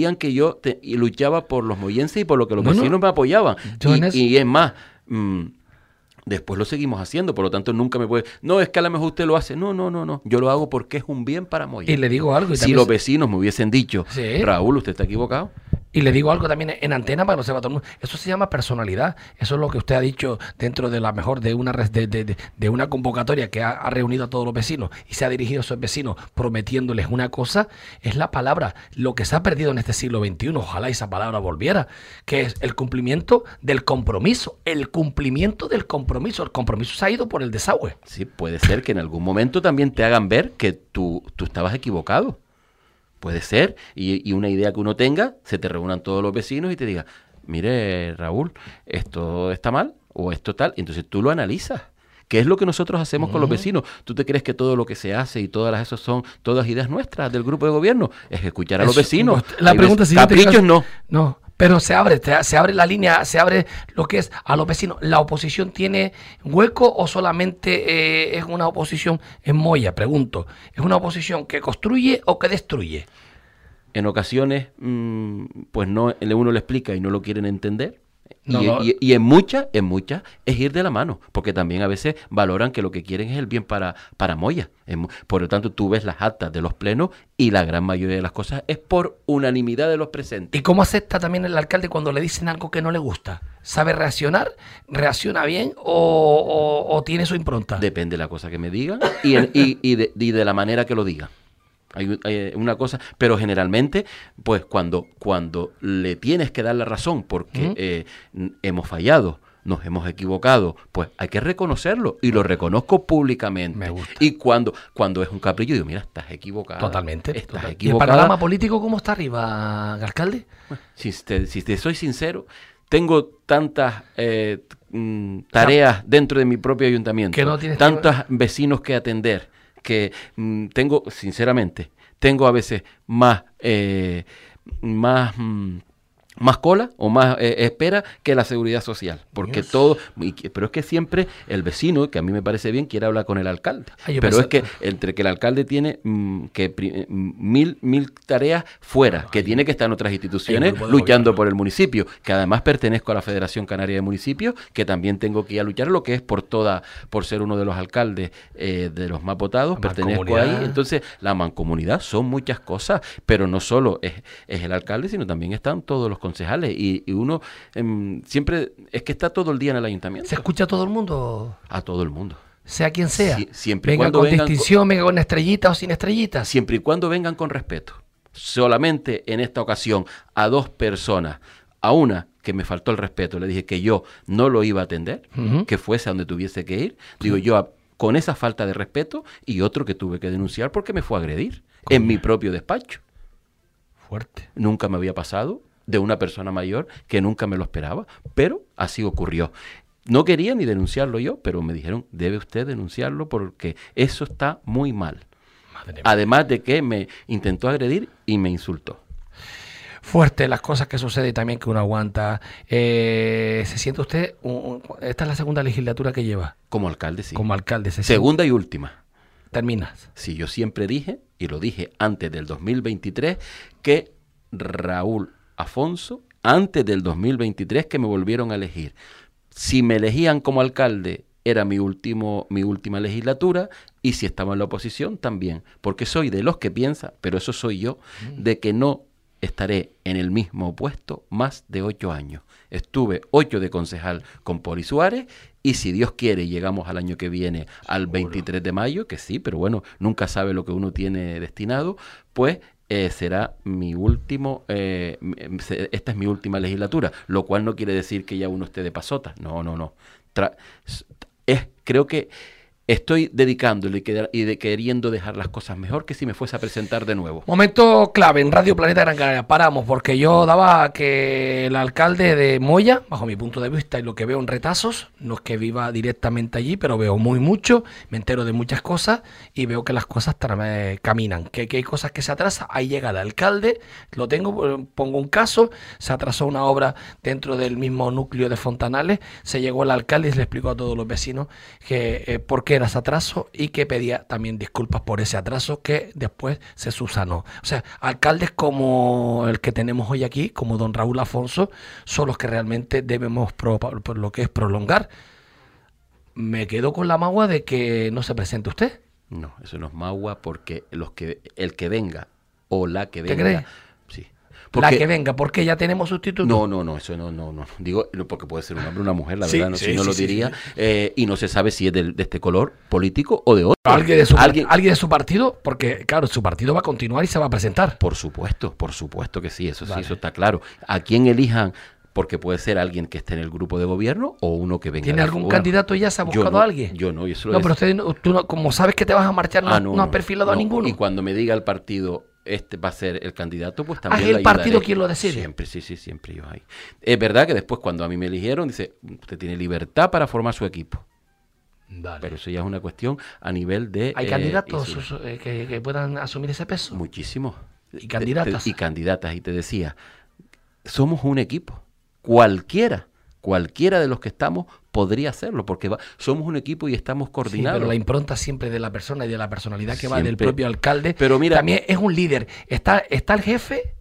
luchaba por los moyenses y por lo que los vecinos me apoyaban. Y es más... después lo seguimos haciendo, por lo tanto nunca me puede... No, es que a lo mejor usted lo hace. No. Yo lo hago porque es un bien para Moya.
Y le digo algo.
Si los vecinos me hubiesen dicho,
sí,
Raúl, usted está equivocado.
Y le digo algo también en antena para que lo sepa todo el mundo. Eso se llama personalidad. Eso es lo que usted ha dicho dentro de la mejor de una convocatoria que ha reunido a todos los vecinos y se ha dirigido a esos vecinos prometiéndoles una cosa. Es la palabra, lo que se ha perdido en este siglo XXI. Ojalá esa palabra volviera, que es el cumplimiento del compromiso. El cumplimiento del compromiso. El compromiso se ha ido por el desagüe.
Sí, puede ser que en algún momento también te hagan ver que tú estabas equivocado. Puede ser, y una idea que uno tenga, se te reúnan todos los vecinos y te diga, mire Raúl, esto está mal o esto tal, y entonces tú lo analizas. ¿Qué es lo que nosotros hacemos con los vecinos? ¿Tú te crees que todo lo que se hace y todas esas son todas ideas nuestras del grupo de gobierno? Es escuchar a los vecinos.
La pregunta siguiente,
caprichos no.
No. Pero se abre la línea, se abre lo que es a los vecinos. ¿La oposición tiene hueco o solamente es una oposición en Moya? Pregunto. ¿Es una oposición que construye o que destruye?
En ocasiones, pues no, uno le explica y no lo quieren entender.
No,
y en muchas es ir de la mano, porque también a veces valoran que lo que quieren es el bien para Moya. Por lo tanto, tú ves las actas de los plenos y la gran mayoría de las cosas es por unanimidad de los presentes.
¿Y cómo acepta también el alcalde cuando le dicen algo que no le gusta? ¿Sabe reaccionar? ¿Reacciona bien o tiene su impronta?
Depende de la cosa que me digan y de la manera que lo digan. Hay una cosa, pero generalmente, pues cuando le tienes que dar la razón porque hemos fallado, nos hemos equivocado, pues hay que reconocerlo y lo reconozco públicamente. Me gusta. Y cuando es un capricho, digo, mira, estás equivocado.
Totalmente.
Equivocada.
¿Y el panorama político cómo está arriba, alcalde?
Si te soy sincero, tengo tantas tareas dentro de mi propio ayuntamiento, que no tienes tantos vecinos que atender, que tengo, sinceramente, tengo a veces más cola o más espera que la seguridad social, porque Dios. Pero es que siempre el vecino, que a mí me parece bien, quiere hablar con el alcalde, pero es que entre que el alcalde tiene mil tareas fuera, que tiene que estar en otras instituciones luchando por el municipio, que además pertenezco a la Federación Canaria de Municipios, que también tengo que ir a luchar lo que es por ser uno de los alcaldes de los más votados, pertenezco ahí. Entonces la mancomunidad son muchas cosas, pero no solo es el alcalde, sino también están todos los concejales y uno siempre es que está todo el día en el ayuntamiento.
¿Se escucha a todo el mundo?
A todo el mundo.
Sea quien sea.
Siempre
venga
cuando
con distinción, venga con estrellita o sin estrellitas.
Siempre y cuando vengan con respeto. Solamente en esta ocasión a 2 personas, a una que me faltó el respeto, le dije que yo no lo iba a atender, que fuese a donde tuviese que ir. Digo yo, con esa falta de respeto, y otro que tuve que denunciar porque me fue a agredir en mi propio despacho.
Fuerte.
Nunca me había pasado de una persona mayor, que nunca me lo esperaba, pero así ocurrió. No quería ni denunciarlo yo, pero me dijeron, debe usted denunciarlo porque eso está muy mal. Además de que me intentó agredir y me insultó.
Fuerte las cosas que suceden y también que uno aguanta. ¿Se siente usted? Esta es la segunda legislatura que lleva.
Como alcalde, sí.
Como alcalde.
Segunda y última.
¿Terminas?
Sí, yo siempre dije, y lo dije antes del 2023, que Raúl Afonso, antes del 2023 que me volvieron a elegir, si me elegían como alcalde era mi última legislatura, y si estaba en la oposición también, porque soy de los que piensa, pero eso soy yo, de que no estaré en el mismo puesto más de 8 años. Estuve 8 de concejal con Poli Suárez, y si Dios quiere llegamos al año que viene al 23 de mayo, que sí, pero bueno, nunca sabe lo que uno tiene destinado, pues será mi último, esta es mi última legislatura, lo cual no quiere decir que ya uno esté de pasota, no. Creo que estoy dedicándole y queriendo dejar las cosas mejor que si me fuese a presentar de nuevo.
Momento clave en Radio Planeta Gran Canaria. Paramos porque yo daba que el alcalde de Moya, bajo mi punto de vista y lo que veo en retazos, no es que viva directamente allí, pero veo mucho, me entero de muchas cosas y veo que las cosas caminan, que hay cosas que se atrasan. Ahí llega el alcalde, lo tengo, pongo un caso, se atrasó una obra dentro del mismo núcleo de Fontanales, se llegó el alcalde y le explicó a todos los vecinos que por qué era ese atraso y que pedía también disculpas por ese atraso que después se subsanó. O sea, alcaldes como el que tenemos hoy aquí, como don Raúl Afonso, son los que realmente debemos por lo que es prolongar. Me quedo con la magua de que no se presente usted.
No, eso no es magua porque el que venga o la que venga.
¿Te crees?
Sí.
La que venga, porque ya tenemos sustituto.
No, eso no. Digo, porque puede ser un hombre o una mujer, la verdad, si no lo diría. Y no se sabe si es de este color político o de otro.
¿Alguien de su partido? Porque, claro, su partido va a continuar y se va a presentar.
Por supuesto que sí, eso está claro. ¿A quién elijan? Porque puede ser alguien que esté en el grupo de gobierno o uno que venga.
¿Tiene algún candidato ya? ¿Se ha buscado a alguien?
Yo no,
pero usted, como sabes que te vas a marchar, no has perfilado a ninguno.
Y cuando me diga el partido, este va a ser el candidato, pues también
¿Es el partido quien lo decide?
Siempre, sí, siempre yo ahí. Es verdad que después cuando a mí me eligieron, dice, usted tiene libertad para formar su equipo. Vale. Pero eso ya es una cuestión a nivel de...
¿Hay candidatos que puedan asumir ese peso?
Muchísimos.
¿Y candidatas?
Y candidatas, y te decía, somos un equipo. Cualquiera de los que estamos podría hacerlo, porque somos un equipo y estamos coordinados.
Sí, pero la impronta siempre de la persona y de la personalidad que va del propio alcalde.
Pero mira,
también es un líder. Está el jefe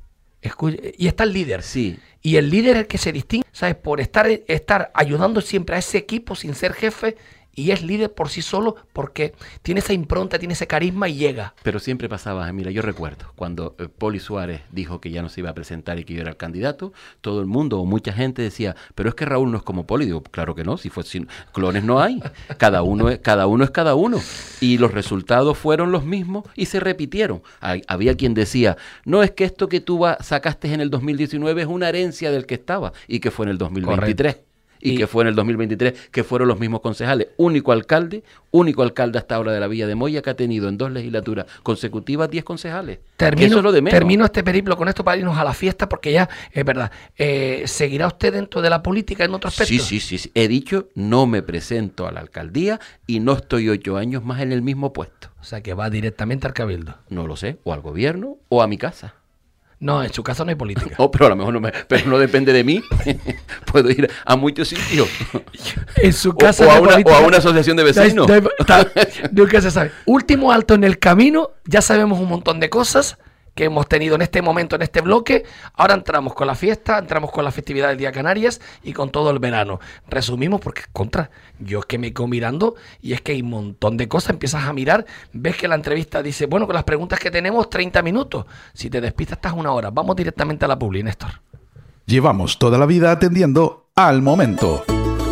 y está el líder.
Sí.
Y el líder es el que se distingue, ¿sabes? Por estar ayudando siempre a ese equipo sin ser jefe. Y es líder por sí solo porque tiene esa impronta, tiene ese carisma y llega.
Pero siempre pasaba, mira, yo recuerdo cuando Poli Suárez dijo que ya no se iba a presentar y que yo era el candidato, todo el mundo o mucha gente decía, pero es que Raúl no es como Poli. Digo, claro que no, clones no hay, cada uno es cada uno. Y los resultados fueron los mismos y se repitieron. Había quien decía, no, es que esto que tú sacaste en el 2019 es una herencia del que estaba y que fue en el 2023. Correcto. Y que fue en el 2023, que fueron los mismos concejales. Único alcalde hasta ahora de la Villa de Moya que ha tenido en 2 legislaturas consecutivas 10 concejales. Eso es lo de menos.
Termino este periplo con esto para irnos a la fiesta, porque ya, es verdad, ¿seguirá usted dentro de la política en otro aspecto?
Sí. He dicho, no me presento a la alcaldía y no estoy 8 años más en el mismo puesto.
O sea, que va directamente al cabildo.
No lo sé, o al gobierno o a mi casa.
No, en su caso no hay política.
Pero a lo mejor pero no depende de mí. Puedo ir a muchos sitios.
En su casa
o a una asociación de vecinos.
Nunca se sabe. Último alto en el camino. Ya sabemos un montón de cosas que hemos tenido en este momento, en este bloque. Ahora entramos con la fiesta, entramos con la festividad del Día de Canarias y con todo el verano. Resumimos porque, yo es que me quedo mirando y es que hay un montón de cosas. Empiezas a mirar, ves que la entrevista dice, bueno, con las preguntas que tenemos, 30 minutos. Si te despistas, estás 1 hora. Vamos directamente a la publi, Néstor.
Llevamos toda la vida atendiendo al momento.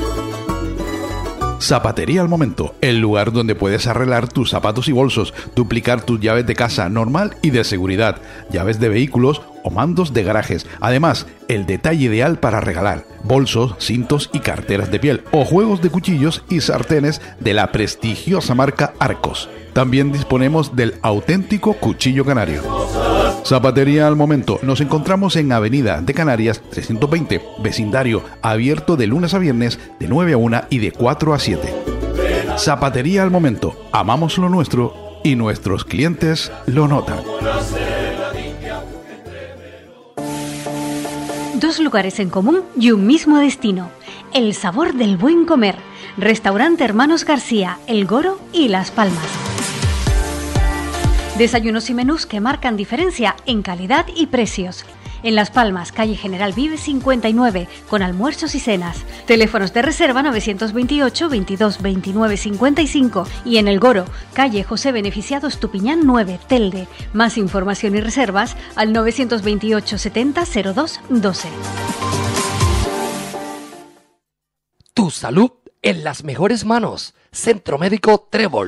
Zapatería al Momento, el lugar donde puedes arreglar tus zapatos y bolsos, duplicar tus llaves de casa normal y de seguridad, llaves de vehículos o mandos de garajes. Además, el detalle ideal para regalar, bolsos, cintos y carteras de piel o juegos de cuchillos y sartenes de la prestigiosa marca Arcos. También disponemos del auténtico cuchillo canario. Zapatería al Momento. Nos encontramos en Avenida de Canarias 320, vecindario, abierto de lunes a viernes de 9 a 1 y de 4 a 7. Zapatería al Momento. Amamos lo nuestro y nuestros clientes lo notan.
2 lugares en común y un mismo destino. El sabor del buen comer. Restaurante Hermanos García, El Goro y Las Palmas. Desayunos y menús que marcan diferencia en calidad y precios. En Las Palmas, calle General Vives 59, con almuerzos y cenas. Teléfonos de reserva 928 22 29 55 y en El Goro, calle José Beneficiado Estupiñán 9, Telde. Más información y reservas al 928 70 02 12.
Tu salud en las mejores manos. Centro Médico Trébol.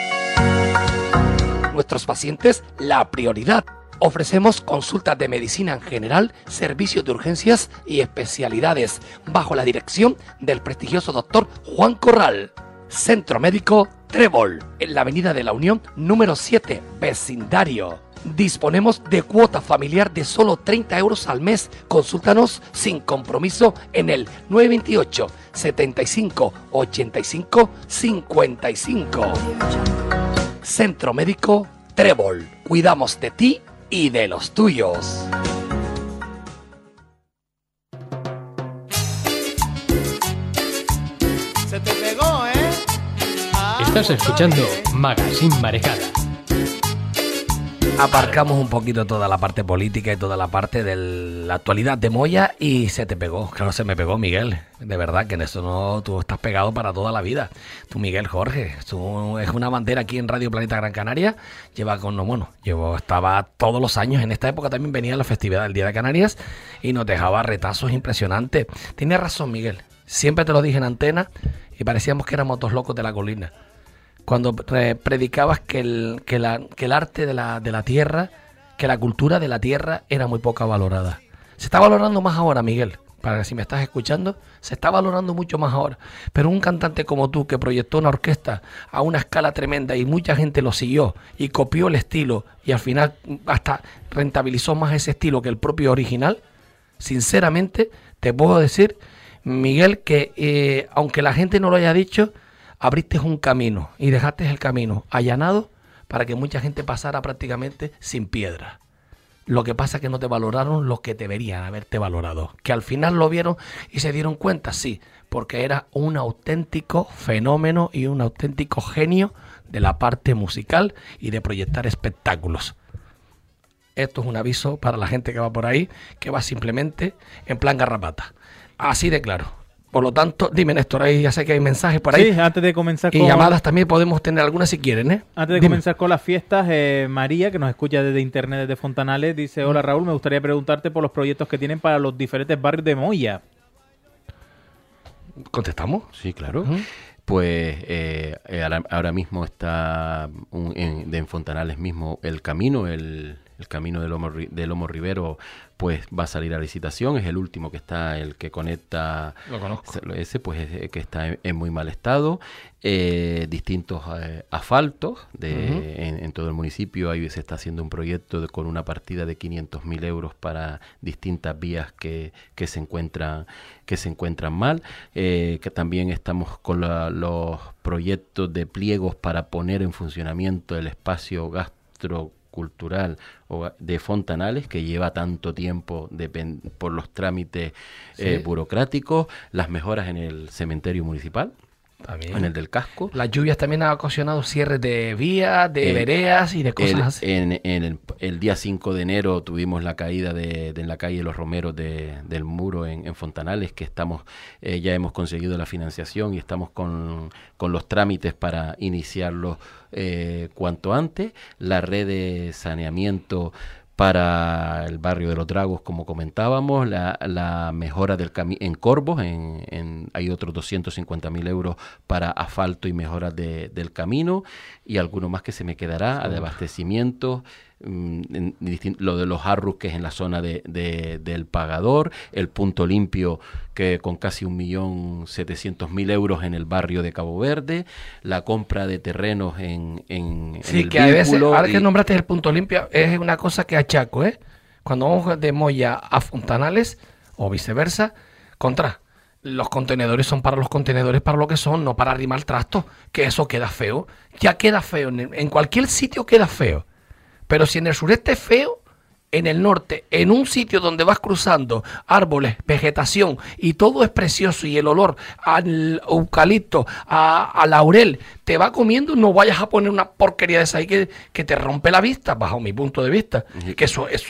Nuestros pacientes, la prioridad. Ofrecemos consultas de medicina en general, servicios de urgencias y especialidades, bajo la dirección del prestigioso doctor Juan Corral. Centro Médico Trébol, en la Avenida de la Unión, número 7, vecindario. Disponemos de cuota familiar de solo 30 euros al mes. Consúltanos sin compromiso en el 928 75 85 55. Centro Médico Trébol. Cuidamos de ti y de los tuyos.
Se te pegó, ¿eh?
Estás escuchando Magazine Marecada.
Aparcamos un poquito toda la parte política y toda la parte de la actualidad de Moya y se te pegó, claro, se me pegó, Miguel. De verdad que en eso no, tú estás pegado para toda la vida. Tú, Miguel Jorge, tú es una bandera aquí en Radio Planeta Gran Canaria. Estaba todos los años, en esta época también venía la festividad del Día de Canarias y nos dejaba retazos impresionantes. Tienes razón, Miguel, siempre te lo dije en antena y parecíamos que éramos dos locos de la colina. Cuando predicabas que el arte de la tierra, que la cultura de la tierra era muy poca valorada. Se está valorando más ahora, Miguel, para que si me estás escuchando, se está valorando mucho más ahora. Pero un cantante como tú que proyectó una orquesta a una escala tremenda y mucha gente lo siguió y copió el estilo y al final hasta rentabilizó más ese estilo que el propio original, sinceramente te puedo decir, Miguel, que aunque la gente no lo haya dicho, abriste un camino y dejaste el camino allanado para que mucha gente pasara prácticamente sin piedra. Lo que pasa es que no te valoraron los que deberían haberte valorado. Que al final lo vieron y se dieron cuenta, sí, porque era un auténtico fenómeno y un auténtico genio de la parte musical y de proyectar espectáculos. Esto es un aviso para la gente que va por ahí, que va simplemente en plan garrapata. Así de claro. Por lo tanto, dime, Néstor, ahí ya sé que hay mensajes por ahí.
Sí, antes de comenzar
y llamadas también podemos tener algunas si quieren, ¿eh?
Antes de comenzar con las fiestas, María, que nos escucha desde internet, desde Fontanales, dice: hola Raúl, me gustaría preguntarte por los proyectos que tienen para los diferentes barrios de Moya.
¿Contestamos?
Sí, claro. Pues ahora mismo está en Fontanales mismo el camino, el camino de Lomo Ribero, pues va a salir a licitación. Es el último que está, el que conecta.
Lo conozco.
Ese, pues, que está en muy mal estado. Distintos asfaltos en todo el municipio. Ahí se está haciendo un proyecto con una partida de 500.000 euros para distintas vías que se encuentran mal. Que también estamos con los proyectos de pliegos para poner en funcionamiento el espacio gastrocultural de Fontanales, que lleva tanto tiempo por los trámites burocráticos, las mejoras en el cementerio municipal, también en el del casco.
Las lluvias también han ocasionado cierres de vías, de veredas y de cosas así.
El día 5 de enero tuvimos la caída en la calle Los Romeros del muro en Fontanales, que ya hemos conseguido la financiación y estamos con los trámites para iniciarlo cuanto antes. La red de saneamiento para el barrio de Los Dragos, como comentábamos, la mejora del camino en Corvos, hay otros 250.000 euros para asfalto y mejoras del camino, y alguno más que se me quedará, de abastecimiento, lo de los arruques en la zona del Pagador, el punto limpio que con casi 1.700.000 euros en el barrio de Cabo Verde, la compra de terrenos en
sí,
el
que a veces, ahora que nombraste el punto limpio, es una cosa que achaco, cuando vamos de Moya a Fontanales o viceversa, los contenedores son para los contenedores, para lo que son, no para arrimar trastos, que eso queda feo, ya queda feo, en cualquier sitio queda feo. Pero si en el sureste es feo, en el norte, en un sitio donde vas cruzando árboles, vegetación y todo es precioso y el olor al eucalipto, a laurel, te va comiendo, no vayas a poner una porquería de esa ahí que te rompe la vista, bajo mi punto de vista. Que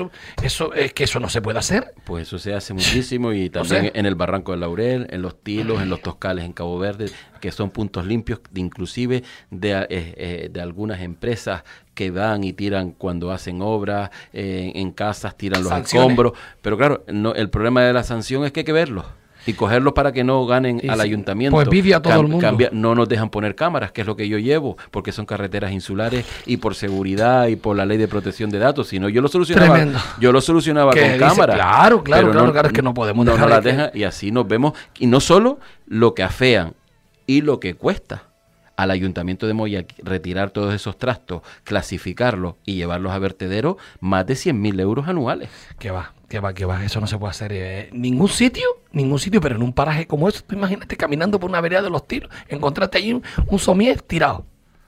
eso no se puede hacer.
Pues eso se hace muchísimo y también en el Barranco del Laurel, en los Tilos, en los Toscales, en Cabo Verde, que son puntos limpios, inclusive de algunas empresas que van y tiran cuando hacen obras, en casas tiran los escombros, pero claro, el problema de la sanción es que hay que verlos y cogerlos para que no ganen al ayuntamiento.
Pues vive a todo el mundo.
No nos dejan poner cámaras, que es lo que yo llevo, porque son carreteras insulares y por seguridad y por la ley de protección de datos. Si no, yo lo solucionaba con cámaras.
Claro, es que no podemos
dejar las dejan, y así nos vemos, y no solo lo que afean y lo que cuesta al Ayuntamiento de Moya retirar todos esos trastos, clasificarlos y llevarlos a vertedero, más de 100.000 euros anuales.
Que va, eso no se puede hacer en ningún sitio, pero en un paraje como eso, tú imagínate caminando por una vereda de Los Tiros, encontrarte allí un somier tirado.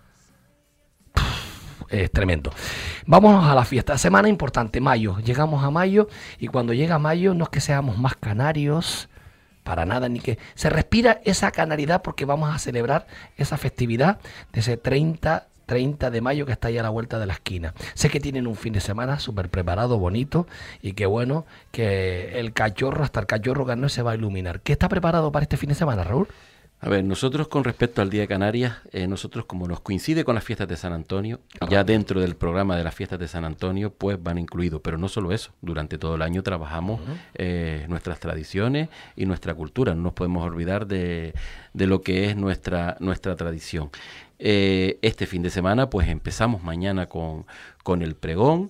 Es tremendo. Vámonos a la fiesta. Semana importante, mayo. Llegamos a mayo y cuando llega mayo no es que seamos más canarios, para nada, ni que se respira esa canaridad porque vamos a celebrar esa festividad de ese 30 30 de mayo, que está ahí a la vuelta de la esquina. Sé que tienen un fin de semana súper preparado, bonito, y que bueno, que el cachorro, hasta el cachorro que no se va a iluminar. ¿Qué está preparado para este fin de semana, Raúl?
A ver, nosotros con respecto al Día de Canarias, nosotros como nos coincide con las fiestas de San Antonio, ya dentro del programa de las fiestas de San Antonio, pues van incluidos, pero no solo eso, durante todo el año trabajamos nuestras tradiciones y nuestra cultura, no nos podemos olvidar de lo que es nuestra tradición. Este fin de semana, pues empezamos mañana con el pregón,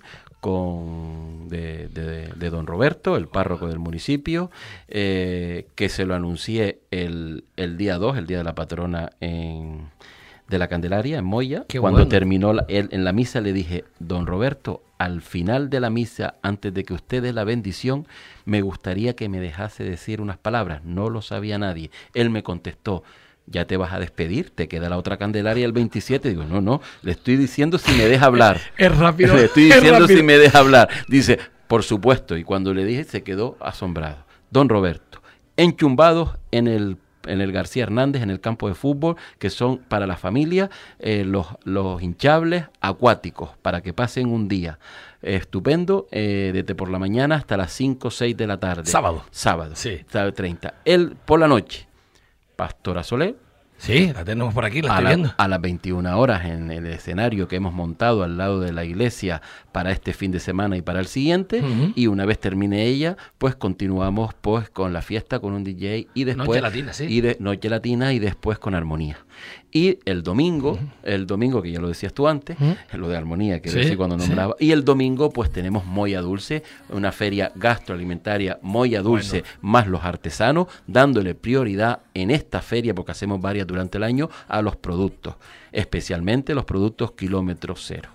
de don Roberto, el párroco del municipio, que se lo anuncié el día 2, el día de la patrona de la Candelaria, en Moya. Cuando terminó en la misa le dije: don Roberto, al final de la misa, antes de que usted dé la bendición, me gustaría que me dejase decir unas palabras. No lo sabía nadie. Él me contestó: ¿ya te vas a despedir? ¿Te queda la otra Candelaria el 27? Digo, no, le estoy diciendo si me deja hablar.
Es rápido.
Le estoy diciendo si me deja hablar. Dice, por supuesto. Y cuando le dije, se quedó asombrado. Don Roberto, enchumbados en el García Hernández, en el campo de fútbol, que son para la familia los hinchables acuáticos, para que pasen un día estupendo, desde por la mañana hasta las 5 o 6 de la tarde. Sábado, sí. Sábado 30. Él por la noche, Pastora Soler.
Sí, la tenemos por aquí, la estoy viendo.
A las 21 horas en el escenario que hemos montado al lado de la iglesia para este fin de semana y para el siguiente. Y una vez termine ella, pues continuamos pues con la fiesta, con un DJ y después...
Noche Latina, sí.
Noche Latina y después con armonía. Y el domingo, que ya lo decías tú antes, lo de armonía, que decía cuando nombraba, y el domingo pues tenemos Moya Dulce, una feria gastroalimentaria Moya Dulce, más los artesanos, dándole prioridad en esta feria, porque hacemos varias durante el año, a los productos, especialmente los productos kilómetro cero.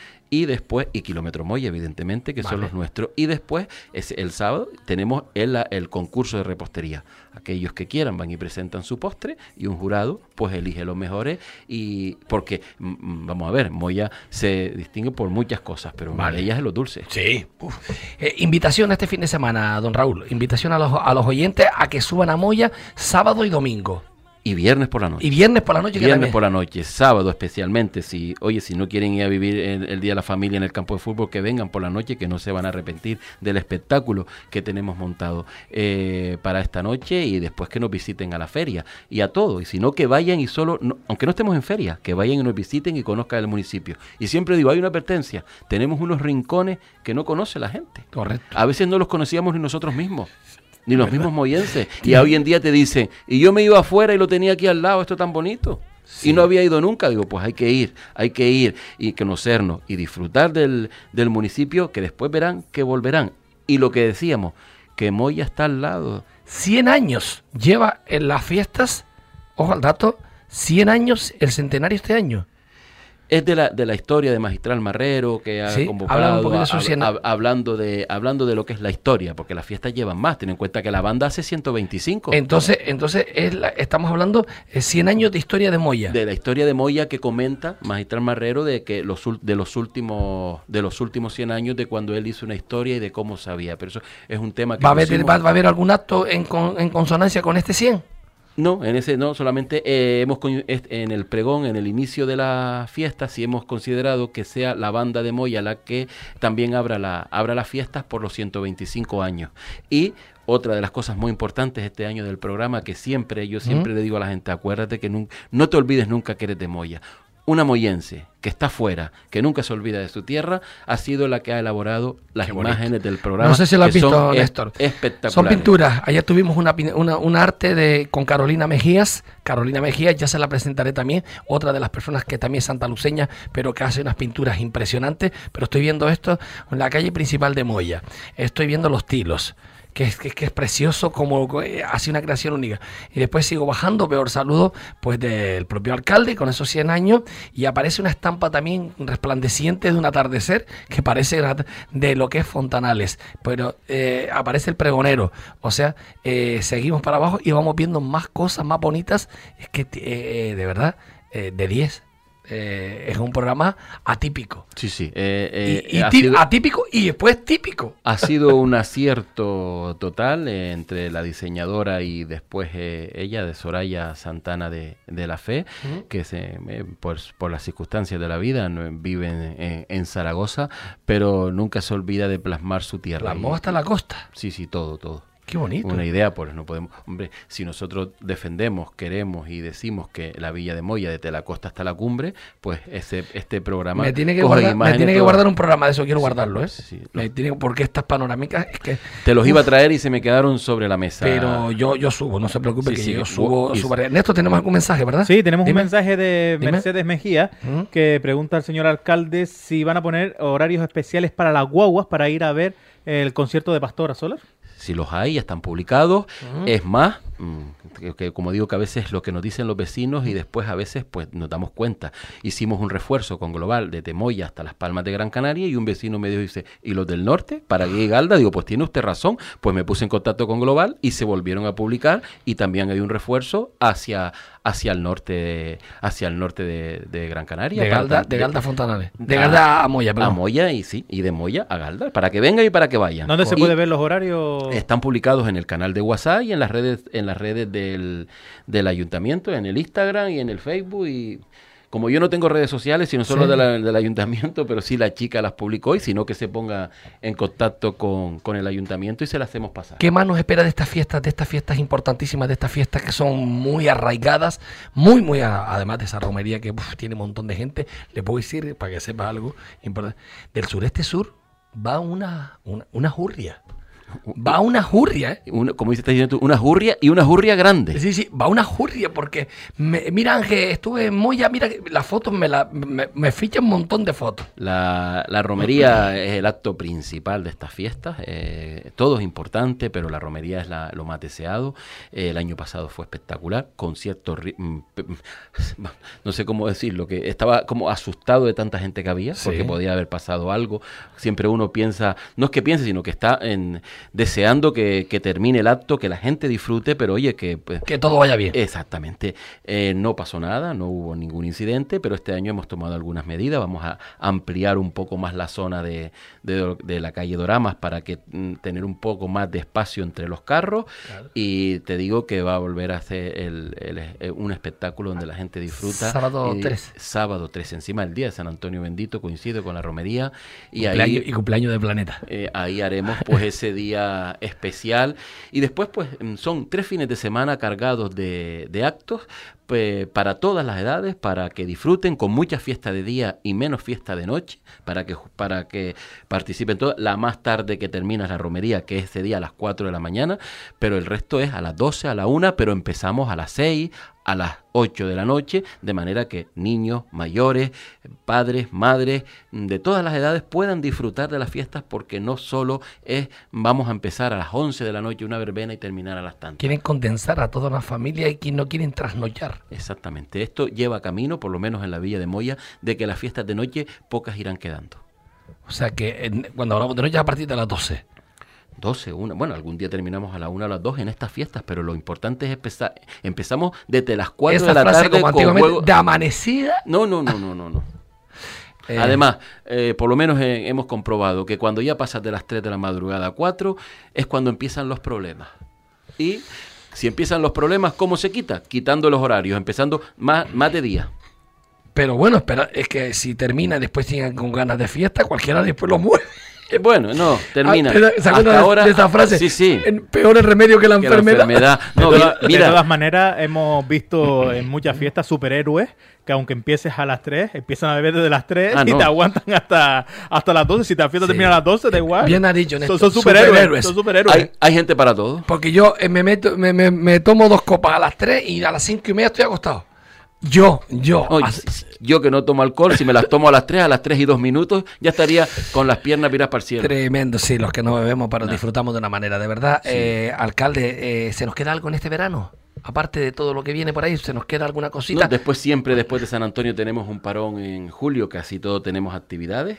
Y después, y Kilómetro Moya, evidentemente, que son los nuestros. Y después, el sábado, tenemos el concurso de repostería. Aquellos que quieran van y presentan su postre y un jurado, pues elige los mejores. Y porque, vamos a ver, Moya se distingue por muchas cosas, pero una de ellas es los dulces.
Sí. Invitación este fin de semana, don Raúl. Invitación a los oyentes a que suban a Moya sábado y domingo.
Y viernes por la noche.
Y viernes por la noche.
Viernes por la noche, sábado especialmente. Si no quieren ir a vivir el Día de la Familia en el campo de fútbol, que vengan por la noche, que no se van a arrepentir del espectáculo que tenemos montado para esta noche, y después que nos visiten a la feria y a todo. Y si no, que vayan y aunque no estemos en feria, que vayan y nos visiten y conozcan el municipio. Y siempre digo, hay una advertencia, tenemos unos rincones que no conoce la gente.
Correcto.
A veces no los conocíamos ni nosotros mismos. Ni los mismos moyenses. Y hoy en día te dicen, y yo me iba afuera y lo tenía aquí al lado, esto tan bonito. Sí. Y no había ido nunca. Digo, pues hay que ir y conocernos y disfrutar del municipio, que después verán que volverán. Y lo que decíamos, que Moya está al lado.
100 años lleva en las fiestas, ojo al dato, 100 años el centenario este año.
Es de la historia de Magistral Marrero, que ha convocado, hablando de lo que es la historia, porque las fiestas llevan más. Ten en cuenta que la banda hace 125.
Entonces estamos hablando de 100 años de historia de Moya.
De la historia de Moya, que comenta Magistral Marrero de que de los últimos 100 años, de cuando él hizo una historia y de cómo sabía. Pero eso es un tema que...
¿Va a haber algún acto en consonancia con este 100?
No, en ese no, solamente en el pregón, en el inicio de la fiesta, sí hemos considerado que sea la banda de Moya la que también abra las fiestas por los 125 años. Y otra de las cosas muy importantes este año del programa, que yo siempre le digo a la gente, acuérdate que no te olvides nunca que eres de Moya. Una moyense que está fuera, que nunca se olvida de su tierra, ha sido la que ha elaborado las imágenes del programa.
No sé si lo has visto, Néstor.
Espectaculares.
Son pinturas. Ayer tuvimos un arte con Carolina Mejías. Carolina Mejías, ya se la presentaré también. Otra de las personas que también es santaluceña, pero que hace unas pinturas impresionantes. Pero estoy viendo esto en la calle principal de Moya. Estoy viendo los tilos. Que es precioso, como hace una creación única. Y después sigo bajando, veo el saludo pues del propio alcalde con esos 100 años, y aparece una estampa también resplandeciente de un atardecer que parece de lo que es Fontanales, pero aparece el pregonero. O sea, seguimos para abajo y vamos viendo más cosas más bonitas. Es que de verdad, de 10. Es un programa atípico.
Sí, sí.
Atípico y después típico.
Ha sido un acierto total entre la diseñadora y después ella, de Soraya Santana de la Fe, que por las circunstancias de la vida vive en Zaragoza, pero nunca se olvida de plasmar su tierra.
Plasmó hasta la costa.
Sí, sí, todo.
Qué bonito.
Una idea, pues no podemos... Hombre, si nosotros defendemos, queremos y decimos que la Villa de Moya, desde la costa hasta la cumbre, pues este programa...
Me tiene que guardar un programa de eso, quiero guardarlo, ¿eh? Sí, porque estas panorámicas es que...
Te los iba a traer y se me quedaron sobre la mesa.
Pero yo subo, no se preocupe, yo subo. Néstor, tenemos algún mensaje, ¿verdad?
Sí, tenemos un mensaje de Mercedes Mejía, que pregunta al señor alcalde si van a poner horarios especiales para las guaguas para ir a ver el concierto de Pastora Soler.
Si los hay, ya están publicados. Es más, que como digo, que a veces es lo que nos dicen los vecinos y después a veces pues nos damos cuenta. Hicimos un refuerzo con Global desde Moya hasta Las Palmas de Gran Canaria y un vecino me dice, ¿y los del norte? ¿Para qué Galda? Digo, pues tiene usted razón. Pues me puse en contacto con Global y se volvieron a publicar y también hay un refuerzo hacia el norte de Gran Canaria.
De Galda a Fontanales. De Galda a Moya, perdón.
A Moya y de Moya a Galda, para que venga y para que vayan.
¿Dónde se puede ver los horarios?
Están publicados en el canal de WhatsApp y en las redes del ayuntamiento, en el Instagram y en el Facebook. Y como yo no tengo redes sociales, sino solo del ayuntamiento, pero sí la chica las publicó, y sino que se ponga en contacto con el ayuntamiento y se las hacemos pasar.
¿Qué más nos espera de estas fiestas importantísimas, de estas fiestas que son muy arraigadas, muy además de esa romería que tiene un montón de gente? Le puedo decir, para que sepa algo importante, del sureste sur va una jurria. Va una jurria,
como dice, está diciendo tú, una jurria y una jurria grande.
Sí, va una jurria porque, mira Ángel, estuve en Moya, mira las fotos, me fichan un montón de fotos.
La romería es el acto principal de estas fiestas, todo es importante, pero la romería es lo más deseado. El año pasado fue espectacular, conciertos, no sé cómo decirlo, que estaba como asustado de tanta gente que había, porque podía haber pasado algo. Siempre uno piensa, no es que piense, sino que está deseando que termine el acto, que la gente disfrute, pero oye, que
todo vaya bien.
Exactamente. No pasó nada, no hubo ningún incidente, pero este año hemos tomado algunas medidas. Vamos a ampliar un poco más la zona de la calle Doramas para que tener un poco más de espacio entre los carros. Claro. Y te digo que va a volver a hacer un espectáculo donde la gente disfruta.
Sábado 3.
Sábado 3, encima del día de San Antonio Bendito, coincide con la romería. Y
cumpleaños de Planeta.
Ahí haremos pues ese día especial, y después pues son 3 fines de semana cargados de actos para todas las edades, para que disfruten, con mucha fiesta de día y menos fiesta de noche, para que participen todos. La más tarde que termina la romería, que es ese día a las 4 de la mañana, pero el resto es a las 12, a la 1, pero empezamos a las 6, a las 8 de la noche, de manera que niños, mayores, padres, madres, de todas las edades puedan disfrutar de las fiestas, porque no solo vamos a empezar a las 11 de la noche una verbena y terminar a las tantas.
Quieren condensar a toda la familia y no quieren trasnochar.
Exactamente. Esto lleva camino, por lo menos en la Villa de Moya, de que las fiestas de noche pocas irán quedando.
O sea que cuando hablamos de noche, a partir de las 12.
12, 1, bueno, algún día terminamos a las 1 o a las 2 en estas fiestas, pero lo importante es empezamos desde las 4
esa
de la
frase
tarde
como antiguamente, de amanecida.
No. Además, por lo menos hemos comprobado que cuando ya pasas de las 3 de la madrugada a 4 es cuando empiezan los problemas. Y si empiezan los problemas, ¿cómo se quita? Quitando los horarios, empezando más de día.
Pero bueno, espera, es que si termina después sigan con ganas de fiesta, cualquiera después lo mueve.
Bueno, no, termina.
¿Se acuerdan
ahora
de esa frase?
Sí.
Peor el remedio que la enfermedad.
No,
de todas maneras, hemos visto en muchas fiestas superhéroes que aunque empieces a las 3, empiezan a beber desde las 3 y te aguantan hasta las 12. Si la fiesta termina a las 12, da igual.
Bien ha dicho, Néstor.
Son superhéroes. Son superhéroes.
Hay gente para todo.
Porque yo me tomo 2 copas a las 3 y a las 5:30 estoy acostado. Yo
que no tomo alcohol, si me las tomo a las 3 y 2 minutos, ya estaría con las piernas viradas para el cielo.
Tremendo, sí, los que no bebemos, pero disfrutamos de una manera, de verdad. Sí. Alcalde, ¿se nos queda algo en este verano? Aparte de todo lo que viene por ahí, ¿se nos queda alguna cosita?
No, después de San Antonio tenemos un parón en julio, casi todo tenemos actividades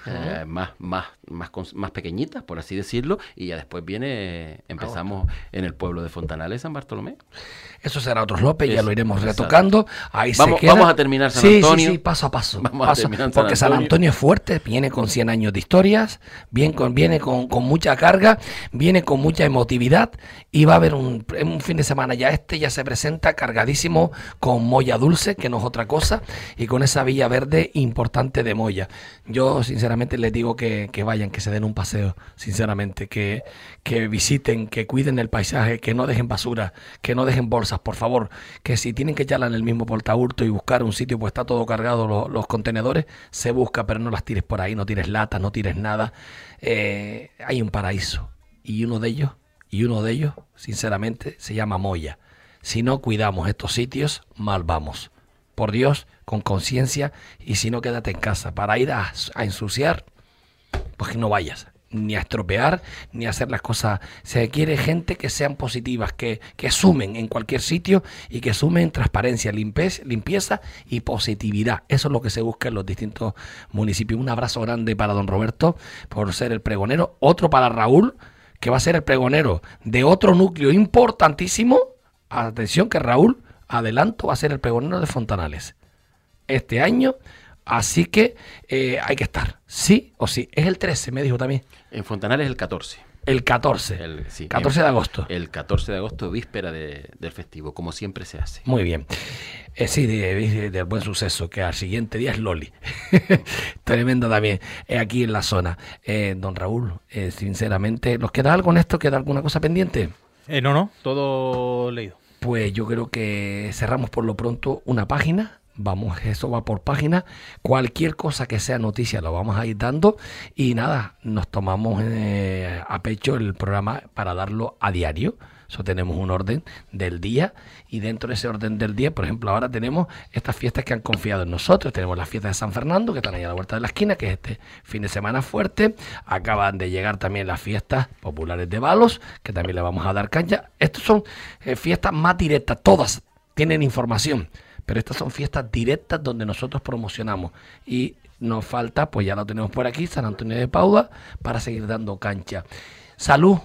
más pequeñitas, por así decirlo, y ya después empezamos en el pueblo de Fontanales, San Bartolomé.
Eso será otros López, ya lo iremos retocando. Ahí
vamos a terminar San Antonio.
Sí, paso a paso. Porque San Antonio es fuerte, viene con 100 años de historias, viene con mucha carga, viene con mucha emotividad, y va a haber un fin de semana ya se presenta cargadísimo con Moya Dulce, que no es otra cosa, y con esa Villa Verde importante de Moya. Yo sinceramente les digo que vayan, que se den un paseo, sinceramente, que visiten, que cuiden el paisaje, que no dejen basura, que no dejen bolsas, por favor, que si tienen que echarla en el mismo portaburto y buscar un sitio, pues está todo cargado los contenedores, se busca, pero no las tires por ahí, no tires latas, no tires nada. Hay un paraíso, y uno de ellos, sinceramente, se llama Moya. Si no cuidamos estos sitios, mal vamos. Por Dios, con conciencia, y si no, quédate en casa. Para ir a ensuciar, pues que no vayas, ni a estropear, ni a hacer las cosas. Se quiere gente que sean positivas, que sumen en cualquier sitio, y que sumen transparencia, limpieza y positividad. Eso es lo que se busca en los distintos municipios. Un abrazo grande para don Roberto por ser el pregonero. Otro para Raúl, que va a ser el pregonero de otro núcleo importantísimo. Atención, que Raúl, adelanto, va a ser el pregonero de Fontanales este año, así que hay que estar, sí o sí. Es el 13, me dijo también.
En Fontanales el 14.
El 14, 14 de agosto.
El 14 de agosto, víspera del festivo, como siempre se hace.
Muy bien. Sí, del buen suceso, que al siguiente día es Loli. Tremendo también, aquí en la zona. Don Raúl, sinceramente, ¿nos queda algo en esto? ¿Queda alguna cosa pendiente?
No, todo leído.
Pues yo creo que cerramos por lo pronto una página. Vamos, eso va por página. Cualquier cosa que sea noticia lo vamos a ir dando. Y nada, nos tomamos a pecho el programa para darlo a diario. Eso tenemos un orden del día, y dentro de ese orden del día, por ejemplo, ahora tenemos estas fiestas que han confiado en nosotros. Tenemos las fiestas de San Fernando, que están ahí a la vuelta de la esquina, que es este fin de semana fuerte. Acaban de llegar también las fiestas populares de Balos, que también le vamos a dar cancha. Estas son fiestas más directas, todas tienen información, pero estas son fiestas directas donde nosotros promocionamos, y nos falta, pues ya lo tenemos por aquí, San Antonio de Padua, para seguir dando cancha. Salud.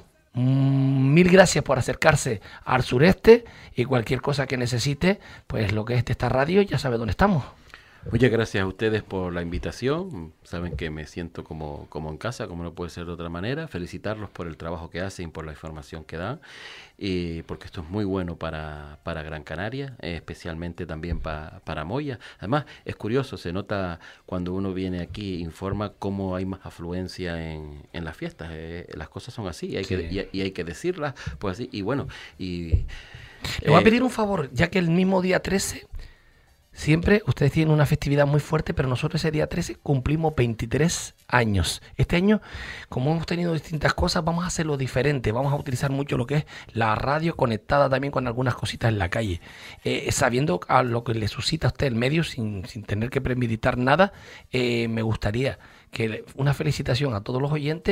Mil gracias por acercarse al sureste, y cualquier cosa que necesite, pues lo que es esta radio, ya sabe dónde estamos.
Muchas gracias a ustedes por la invitación. Saben que me siento como en casa, como no puede ser de otra manera. Felicitarlos por el trabajo que hacen, por la información que dan, porque esto es muy bueno para Gran Canaria, especialmente también para Moya. Además, es curioso, se nota cuando uno viene aquí, informa cómo hay más afluencia en las fiestas. Las cosas son así, y hay que decirlas, pues así. Y bueno, le
voy a pedir un favor, ya que el mismo día 13... Siempre ustedes tienen una festividad muy fuerte, pero nosotros ese día 13 cumplimos 23 años. Este año, como hemos tenido distintas cosas, vamos a hacerlo diferente. Vamos a utilizar mucho lo que es la radio, conectada también con algunas cositas en la calle. Sabiendo a lo que le suscita a usted el medio, sin tener que premeditar nada, me gustaría que una felicitación a todos los oyentes,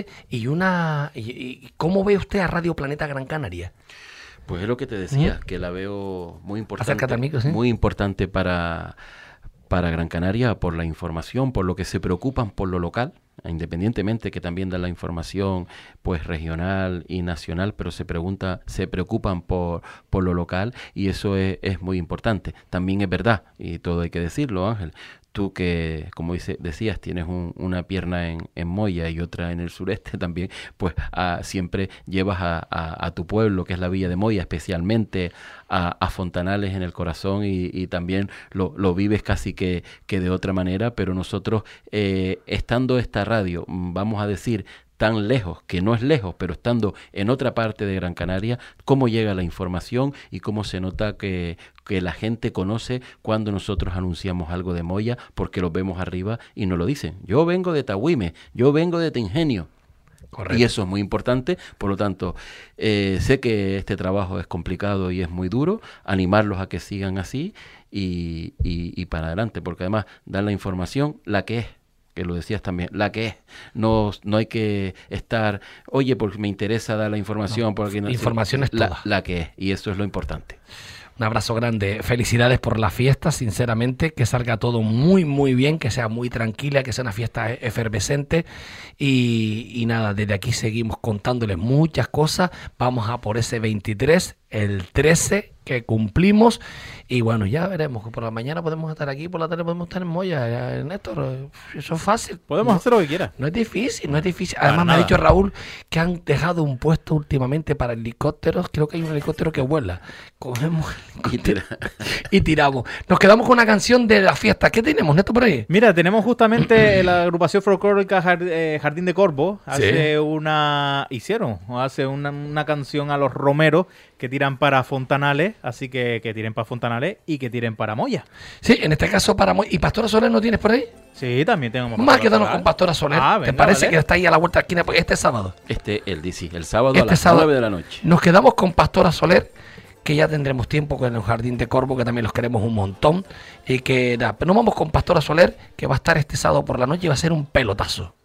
y ¿cómo ve usted a Radio Planeta Gran Canaria?
Pues es lo que te decía, que la veo muy importante.
Acércate al micro, ¿sí?
Muy importante para Gran Canaria, por la información, por lo que se preocupan por lo local, independientemente que también dan la información pues regional y nacional, pero se preocupan por lo local, y eso es muy importante. También es verdad, y todo hay que decirlo, Ángel, tú que, como decías, tienes una pierna en Moya y otra en el sureste también, pues siempre llevas a tu pueblo, que es la Villa de Moya, especialmente a Fontanales en el corazón, y también lo vives casi que de otra manera. Pero nosotros, estando esta radio, vamos a decir, tan lejos, que no es lejos, pero estando en otra parte de Gran Canaria, cómo llega la información y cómo se nota que la gente conoce cuando nosotros anunciamos algo de Moya, porque lo vemos arriba y nos lo dicen. Yo vengo de Tahuime, yo vengo de Tingenio. Correcto. Y eso es muy importante. Por lo tanto, sé que este trabajo es complicado y es muy duro. Animarlos a que sigan así y para adelante, porque además dan la información la que es, que lo decías también, la que es. No hay que estar, oye, porque me interesa dar la información.
No,
porque no,
información es toda.
La que es, y eso es lo importante.
Un abrazo grande. Felicidades por la fiesta, sinceramente, que salga todo muy, muy bien, que sea muy tranquila, que sea una fiesta efervescente. Y nada, desde aquí seguimos contándoles muchas cosas. Vamos a por ese 23, el 13 que cumplimos. Y bueno, ya veremos. Por la mañana podemos estar aquí, por la tarde podemos estar en Moya. Néstor, eso es fácil.
Podemos hacer lo que quieras.
No es difícil, no es difícil. Además me ha dicho Raúl que han dejado un puesto últimamente para helicópteros. Creo que hay un helicóptero que vuela. Cogemos el helicóptero y tiramos. Nos quedamos con una canción de la fiesta. ¿Qué tenemos, Néstor, por ahí?
Mira, tenemos justamente la agrupación folclórica Jardín de Corvo. Hicieron una canción a los romeros que tiran para Fontanales. Así que tiren para Fontanales y que tiren para Moya.
Sí, en este caso para Moya. ¿Y Pastora Soler no tienes por ahí?
Sí, también tenemos.
Vamos a quedarnos con Pastora Soler. ¿Te parece que está ahí a la vuelta de la esquina este sábado?
El sábado a las 9 de la noche.
Nos quedamos con Pastora Soler, que ya tendremos tiempo con el Jardín de Corvo, que también los queremos un montón. Y que nada, pero nos vamos con Pastora Soler, que va a estar este sábado por la noche y va a ser un pelotazo.